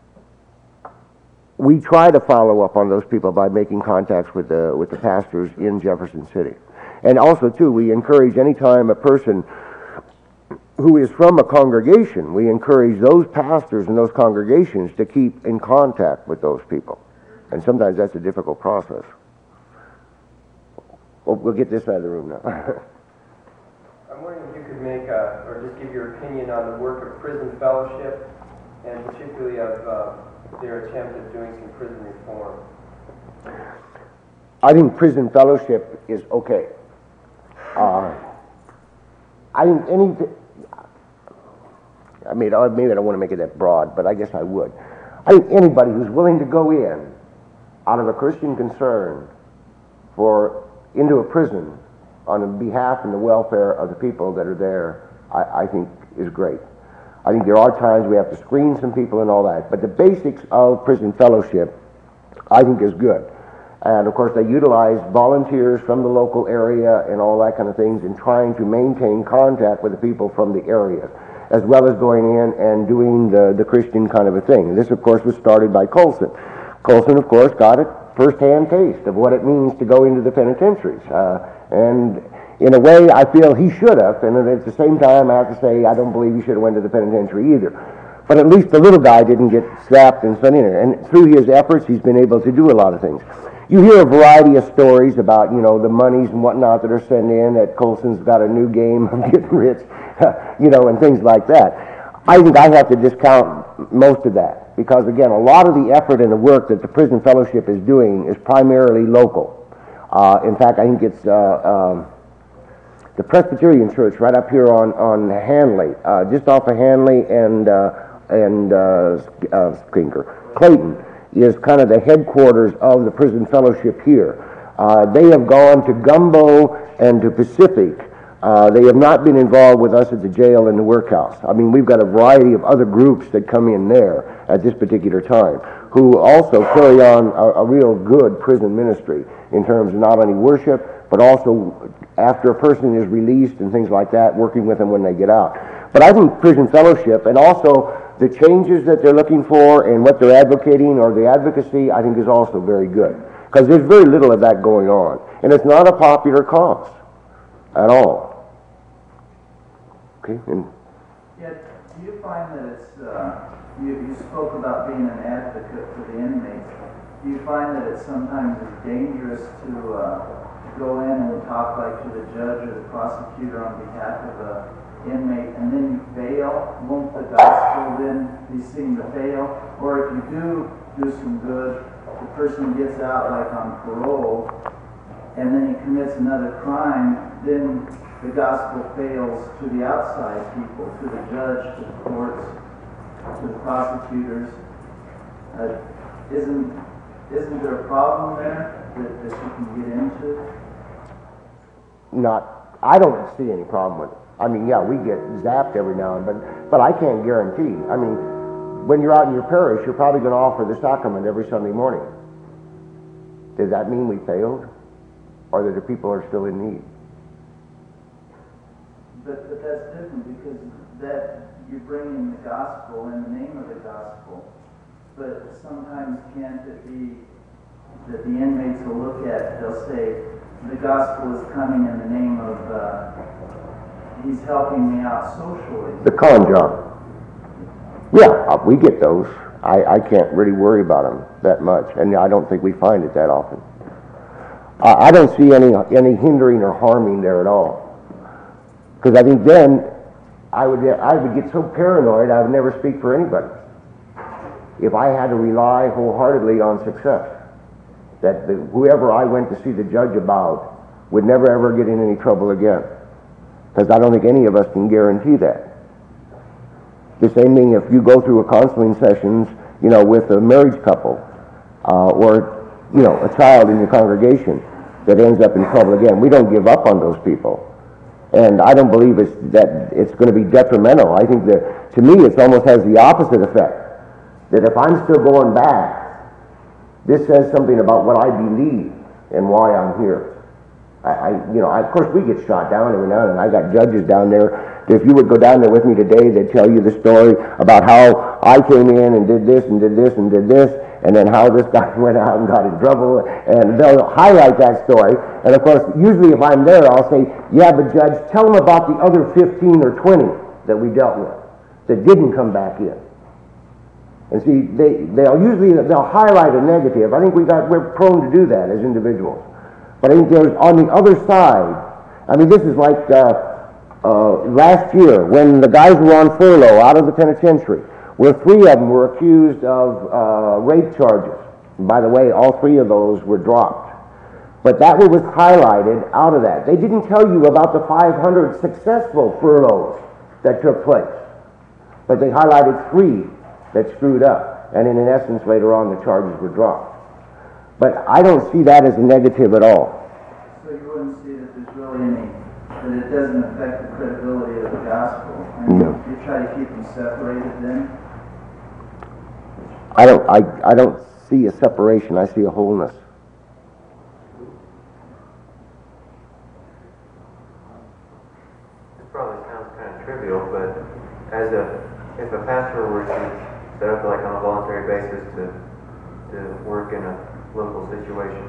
we try to follow up on those people by making contacts with the, with the pastors in Jefferson City. And also, too, we encourage anytime a person who is from a congregation, we encourage those pastors and those congregations to keep in contact with those people. And sometimes that's a difficult process. Well, we'll get this out of the room now. I'm wondering if you could make, a, or just give your opinion on the work of Prison Fellowship, and particularly of uh, their attempt at doing some prison reform. I think Prison Fellowship is okay. Uh, I think any, I mean, maybe I don't want to make it that broad, but I guess I would. I think anybody who's willing to go in out of a Christian concern for into a prison on the behalf and the welfare of the people that are there, I, I think is great. I think there are times we have to screen some people and all that, but the basics of Prison Fellowship, I think, is good. And of course, they utilize volunteers from the local area and all that kind of things in trying to maintain contact with the people from the area, as well as going in and doing the, the Christian kind of a thing. This, of course, was started by Colson. Colson, of course, got a first-hand taste of what it means to go into the penitentiaries. Uh, and in a way, I feel he should have, and at the same time, I have to say, I don't believe he should have went to the penitentiary either. But at least the little guy didn't get slapped and sent in there. And through his efforts, he's been able to do a lot of things. You hear a variety of stories about, you know, the monies and whatnot that are sent in, that Colson's got a new game of getting rich, you know, and things like that. I think I have to discount most of that, because again, a lot of the effort and the work that the Prison Fellowship is doing is primarily local. Uh, in fact, I think it's uh, um, the Presbyterian Church right up here on, on Hanley, uh, just off of Hanley and, uh, and uh, uh, Clayton, is kind of the headquarters of the Prison Fellowship here. Uh, they have gone to Gumbo and to Pacific. Uh, they have not been involved with us at the jail and the workhouse. I mean, we've got a variety of other groups that come in there at this particular time, who also carry on a, a real good prison ministry in terms of not only worship, but also after a person is released and things like that, working with them when they get out. But I think Prison Fellowship, and also the changes that they're looking for and what they're advocating, or the advocacy, I think is also very good. Because there's very little of that going on. And it's not a popular cause at all. Okay? And yeah, do you find that it's, uh, you, you spoke about being an advocate for the inmates. Do you find that it's sometimes it's dangerous to, uh, to go in and talk like to the judge or the prosecutor on behalf of a inmate, and then you fail? Won't the gospel then be seen to fail? Or if you do do some good, the person gets out like on parole, and then he commits another crime, then the gospel fails to the outside people, to the judge, to the courts, to the prosecutors. Uh, isn't isn't there a problem there that, that you can get into? not, I don't see any problem with it. I mean, yeah, we get zapped every now and then, but, but I can't guarantee. I mean, when you're out in your parish, you're probably going to offer the sacrament every Sunday morning. Does that mean we failed? Or that the people are still in need? But, but that's different, because that you're bringing the gospel in the name of the gospel. But sometimes can't it be that the inmates will look at, they'll say, the gospel is coming in the name of, uh, he's helping me out socially. The con job. Yeah, uh, we get those. I, I can't really worry about them that much, and I don't think we find it that often. I, I don't see any any hindering or harming there at all. Because I think then I would I would get so paranoid I would never speak for anybody. If I had to rely wholeheartedly on success, that the, whoever I went to see the judge about would never ever get in any trouble again. Because I don't think any of us can guarantee that. The same thing if you go through a counseling sessions, you know, with a married couple, uh, or, you know, a child in your congregation that ends up in trouble again. We don't give up on those people. And I don't believe it's, that it's going to be detrimental. I think that, to me, it almost has the opposite effect. That if I'm still going back, this says something about what I believe and why I'm here. I, I you know, I, of course we get shot down every now and then. I got judges down there. If you would go down there with me today, they'd tell you the story about how I came in and did this and did this and did this, and then how this guy went out and got in trouble, and they'll highlight that story. And of course, usually if I'm there, I'll say, yeah, but Judge, tell them about the other fifteen or twenty that we dealt with that didn't come back in. And see, they, they'll usually, they'll highlight a negative. I think we got, we're prone to do that as individuals. But I think there's, on the other side, I mean, this is like, uh, Uh, last year, when the guys were on furlough out of the penitentiary, where three of them were accused of uh, rape charges. And by the way, all three of those were dropped. But that was highlighted out of that. They didn't tell you about the five hundred successful furloughs that took place. But they highlighted three that screwed up. And in essence, later on, the charges were dropped. But I don't see that as a negative at all. So you wouldn't see that there's really any, that it doesn't affect the credibility of the gospel? And No. You try to keep them separated then? I don't, I, I don't see a separation. I see a wholeness. This probably sounds kind of trivial, but as a, if a pastor were to set up like on a voluntary basis to, to work in a local situation,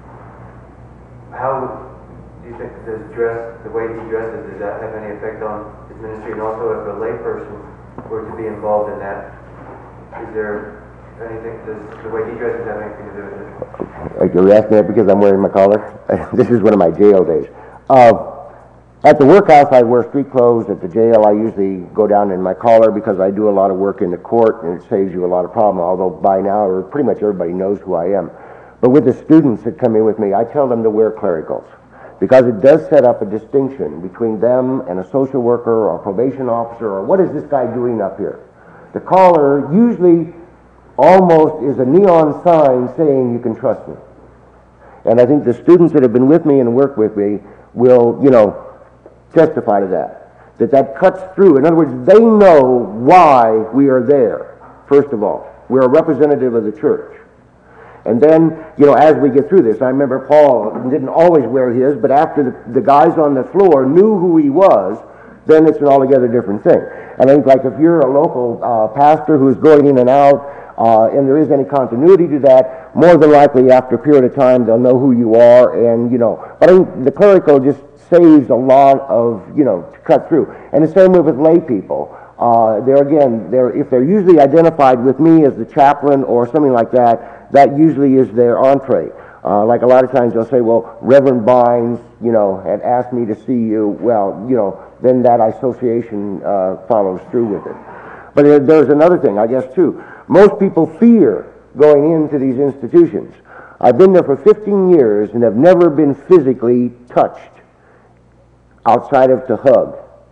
how do you think does dress, the way he dresses, does that have any effect on his ministry? And also, if a layperson were to be involved in that, is there anything, does the way he dresses have anything to do with it? Like you're asking that because I'm wearing my collar? This is one of my jail days. Uh, at the workhouse, I wear street clothes. At the jail, I usually go down in my collar because I do a lot of work in the court, and it saves you a lot of problem, although by now, or pretty much everybody knows who I am. But with the students that come in with me, I tell them to wear clericals, because it does set up a distinction between them and a social worker or a probation officer, or what is this guy doing up here? The collar usually almost is a neon sign saying you can trust me. And I think the students that have been with me and work with me will, you know, testify to that. That that cuts through. In other words, they know why we are there, first of all. We're a representative of the church. And then, you know, as we get through this, I remember Paul didn't always wear his, but after the, the guys on the floor knew who he was, then it's an altogether different thing. And I think, like, if you're a local uh, pastor who's going in and out, uh, and there is any continuity to that, more than likely after a period of time they'll know who you are, and, you know. But I think the clerical just saves a lot of, you know, to cut through. And the same way with lay people. Uh, there again, they're, if they're usually identified with me as the chaplain or something like that, that usually is their entree. Uh, like a lot of times they'll say, well, Reverend Bynes, you know, had asked me to see you. Well, you know, then that association uh, follows through with it. But there, there's another thing, I guess, too. Most people fear going into these institutions. I've been there for fifteen years and have never been physically touched outside of to hug.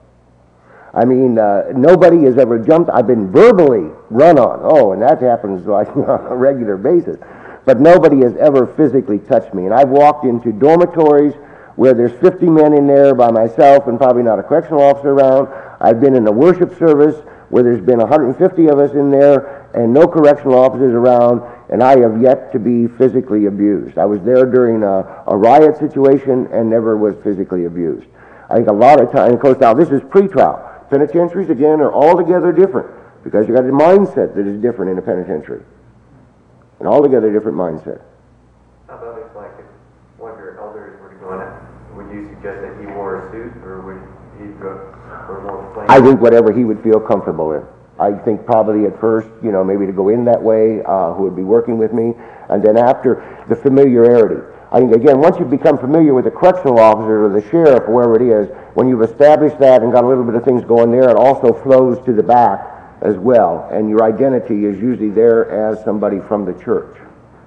I mean, uh, nobody has ever jumped. I've been verbally run on. Oh, and that happens like on a regular basis. But nobody has ever physically touched me. And I've walked into dormitories where there's fifty men in there by myself and probably not a correctional officer around. I've been in a worship service where there's been one hundred fifty of us in there and no correctional officers around, and I have yet to be physically abused. I was there during a, a riot situation and never was physically abused. I think a lot of times, of course, now this is pre-trial. Penitentiaries, again, are altogether different because you've got a mindset that is different in a penitentiary. An altogether different mindset. suit, or would he go for more plain? I think whatever he would feel comfortable in. I think probably at first, you know, maybe to go in that way, uh, who would be working with me, and then after, the familiarity. I think, again, once you become familiar with the correctional officer or the sheriff, or wherever it is, when you've established that and got a little bit of things going there, it also flows to the back as well, and your identity is usually there as somebody from the church.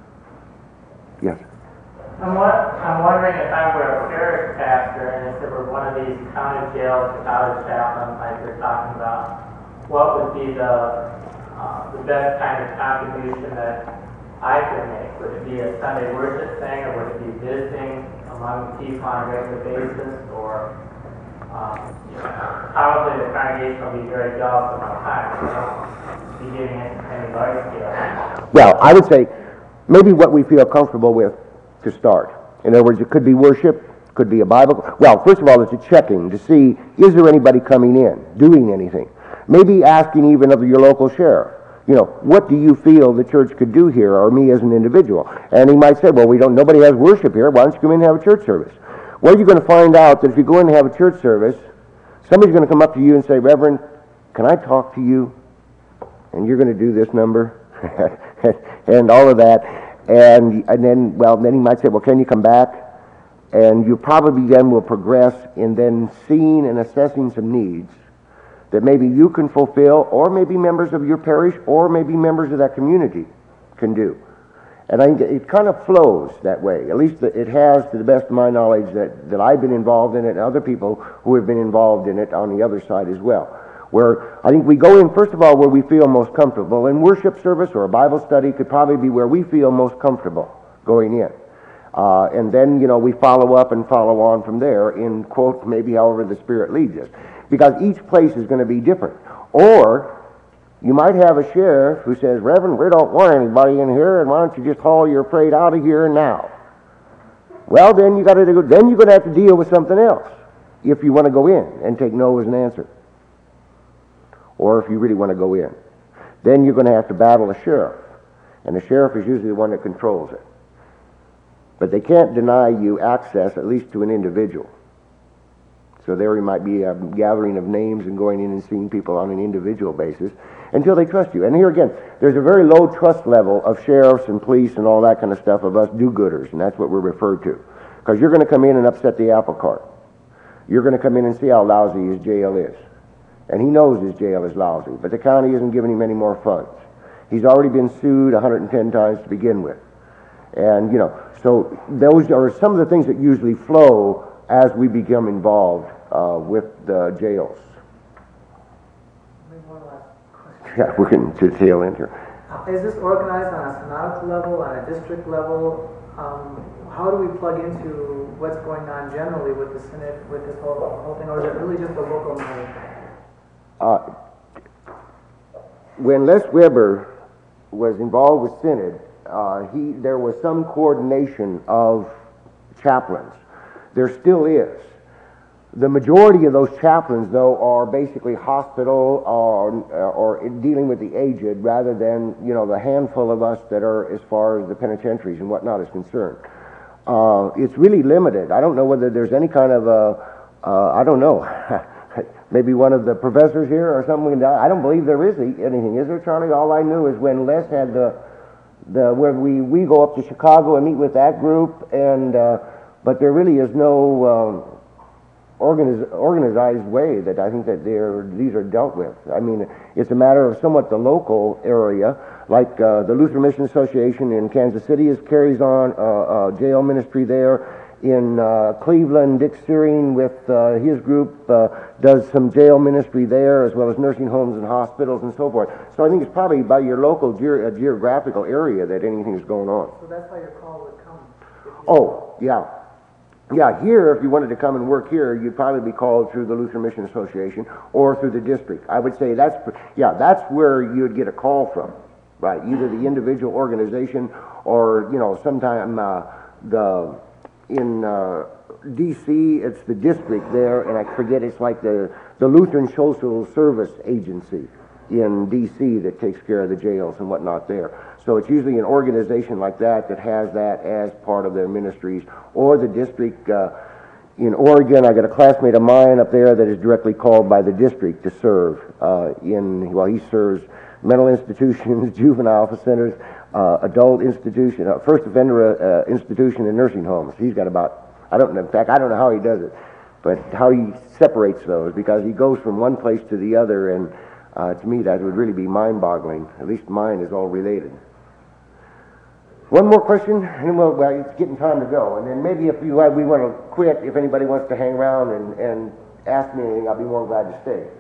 Yes? I'm, wa- I'm wondering if I were a parish pastor and if there were one of these county jails without a chaplain like they're talking about, what would be the, uh, the best kind of contribution that I could make? Would it be a Sunday worship thing, or would it be visiting among people on a regular basis, or um, you know, probably the congregation will be very jealous of my time, so I won't be giving it any large scale. Well, I would say maybe what we feel comfortable with to start. In other words, it could be worship, could be a Bible. Well, first of all, it's a checking to see, is there anybody coming in, doing anything? Maybe asking even of your local sheriff, you know, what do you feel the church could do here, or me as an individual? And he might say, well, we don't, nobody has worship here, why don't you come in and have a church service? Well, you're going to find out that if you go in and have a church service, somebody's going to come up to you and say, Reverend, can I talk to you? And you're going to do this number, and all of that. And, and then, well, then he might say, well, can you come back? And you probably then will progress in then seeing and assessing some needs that maybe you can fulfill, or maybe members of your parish, or maybe members of that community can do. And I think it kind of flows that way. At least it has, to the best of my knowledge, that, that I've been involved in it, and other people who have been involved in it on the other side as well. Where I think we go in, first of all, where we feel most comfortable. And worship service or a Bible study could probably be where we feel most comfortable going in. Uh, and then, you know, we follow up and follow on from there in, quote, maybe however the Spirit leads us. Because each place is going to be different. Or you might have a sheriff who says, Reverend, we don't want anybody in here, and why don't you just haul your freight out of here now? Well, then you got to go, then you're going to have to deal with something else if you want to go in and take no as an answer. Or if you really want to go in. Then you're going to have to battle a sheriff. And the sheriff is usually the one that controls it. But they can't deny you access, at least to an individual. So there might be a gathering of names and going in and seeing people on an individual basis until they trust you. And here again, there's a very low trust level of sheriffs and police and all that kind of stuff, of us do-gooders, and that's what we're referred to. Because you're going to come in and upset the apple cart. You're going to come in and see how lousy his jail is. And he knows his jail is lousy, but the county isn't giving him any more funds. He's already been sued one hundred ten times to begin with. And, you know, so those are some of the things that usually flow as we become involved uh, with the jails. Maybe one last question. Yeah, we're getting to the tail end here. Is this organized on a synodical level, on a district level? Um, how do we plug into what's going on generally with the synod, with this whole, whole thing, or is it really just a local matter? Uh, when Les Weber was involved with Synod, uh, he, there was some coordination of chaplains. There still is. The majority of those chaplains, though, are basically hospital or, or dealing with the aged, rather than, you know, the handful of us that are as far as the penitentiaries and whatnot is concerned. Uh, it's really limited. I don't know whether there's any kind of a, uh, I don't know, maybe one of the professors here or something. I don't believe there is anything, is there, Charlie? All I knew is when Les had the, the where we, we go up to Chicago and meet with that group, and uh, but there really is no um, organiz organized way that I think that they're, these are dealt with. I mean, it's a matter of somewhat the local area, like uh, the Lutheran Mission Association in Kansas City is, carries on uh, uh, jail ministry there. In uh, Cleveland, Dick Searing with uh, his group uh, does some jail ministry there, as well as nursing homes and hospitals and so forth. So I think it's probably by your local ge uh, geographical area that anything is going on. So that's how your call would come? Oh, yeah. Yeah, here, if you wanted to come and work here, you'd probably be called through the Lutheran Mission Association or through the district. I would say that's, yeah, that's where you'd get a call from, right? Either the individual organization or, you know, sometime uh, the, in uh, D C, it's the district there, and I forget, it's like the, the Lutheran Social Service Agency in D C that takes care of the jails and whatnot there. So it's usually an organization like that that has that as part of their ministries, or the district uh, in Oregon, I got a classmate of mine up there that is directly called by the district to serve uh, in, well, he serves mental institutions, juvenile centers, uh, adult institution, uh, first offender uh, institution, and nursing homes. He's got about, I don't know, in fact, I don't know how he does it, but how he separates those, because he goes from one place to the other, and uh, to me that would really be mind-boggling. At least mine is all related. One more question, and we'll, well, it's getting time to go. And then maybe if you, uh, we want to quit, if anybody wants to hang around and, and ask me anything, I'll be more than glad to stay.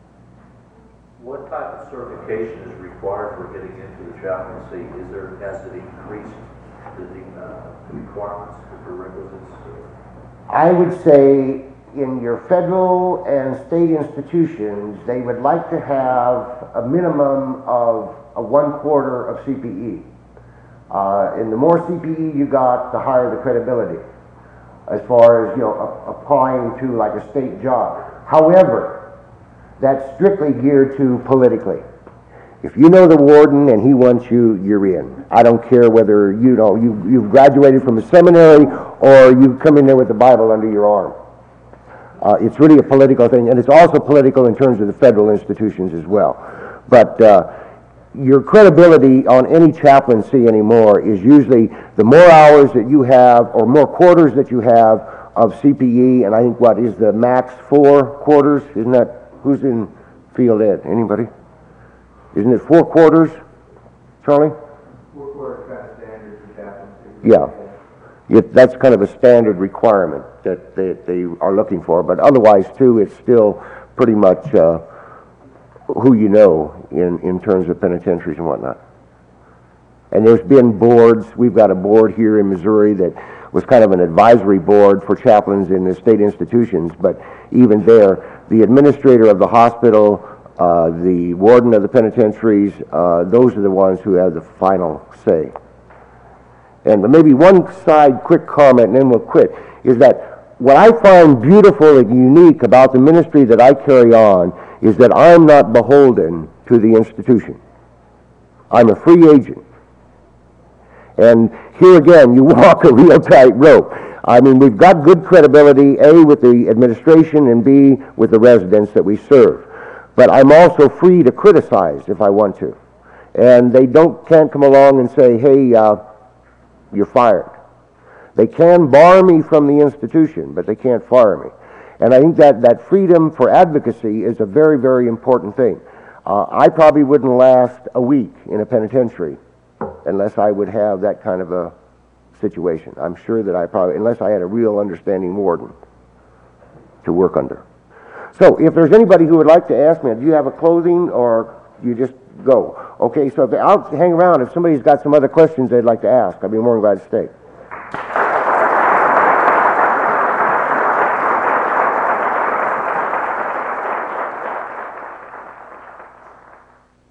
What type of certification is required for getting into the chaplaincy? Is there, has it increased the, uh, the requirements, the prerequisites? I would say in your federal and state institutions, they would like to have a minimum of a one quarter of C P E. Uh, and the more C P E you got, the higher the credibility, as far as, you know, a- applying to like a state job. However, that's strictly geared to politically. If you know the warden and he wants you, you're in. I don't care whether, you know, you, you've graduated from a seminary or you come in there with the Bible under your arm. Uh, it's really a political thing, and it's also political in terms of the federal institutions as well. But uh, your credibility on any chaplaincy anymore is usually the more hours that you have, or more quarters that you have of C P E, and I think what is the max four quarters? Isn't that, who's in field ed? Anybody? Isn't it four quarters, Charlie? Four quarter kind of standard for chaplaincy. Yeah. It, that's kind of a standard requirement that they, they are looking for, but otherwise too, it's still pretty much uh, who you know in, in terms of penitentiaries and whatnot. And there's been boards, we've got a board here in Missouri that was kind of an advisory board for chaplains in the state institutions, but even there, the administrator of the hospital, uh, the warden of the penitentiaries, uh, those are the ones who have the final say. And maybe one side quick comment and then we'll quit, is that what I find beautiful and unique about the ministry that I carry on is that I'm not beholden to the institution. I'm a free agent. And here again, you walk a real tight rope. I mean, we've got good credibility, A, with the administration, and B, with the residents that we serve. But I'm also free to criticize if I want to. And they don't can't come along and say, hey, uh, you're fired. They can bar me from the institution, but they can't fire me. And I think that, that freedom for advocacy is a very, very important thing. Uh, I probably wouldn't last a week in a penitentiary unless I would have that kind of a situation. I'm sure that I probably, unless I had a real understanding warden to work under. So if there's anybody who would like to ask me, do you have a closing or you just go? Okay, so if they, I'll hang around. If somebody's got some other questions they'd like to ask, I'd be more than glad to stay.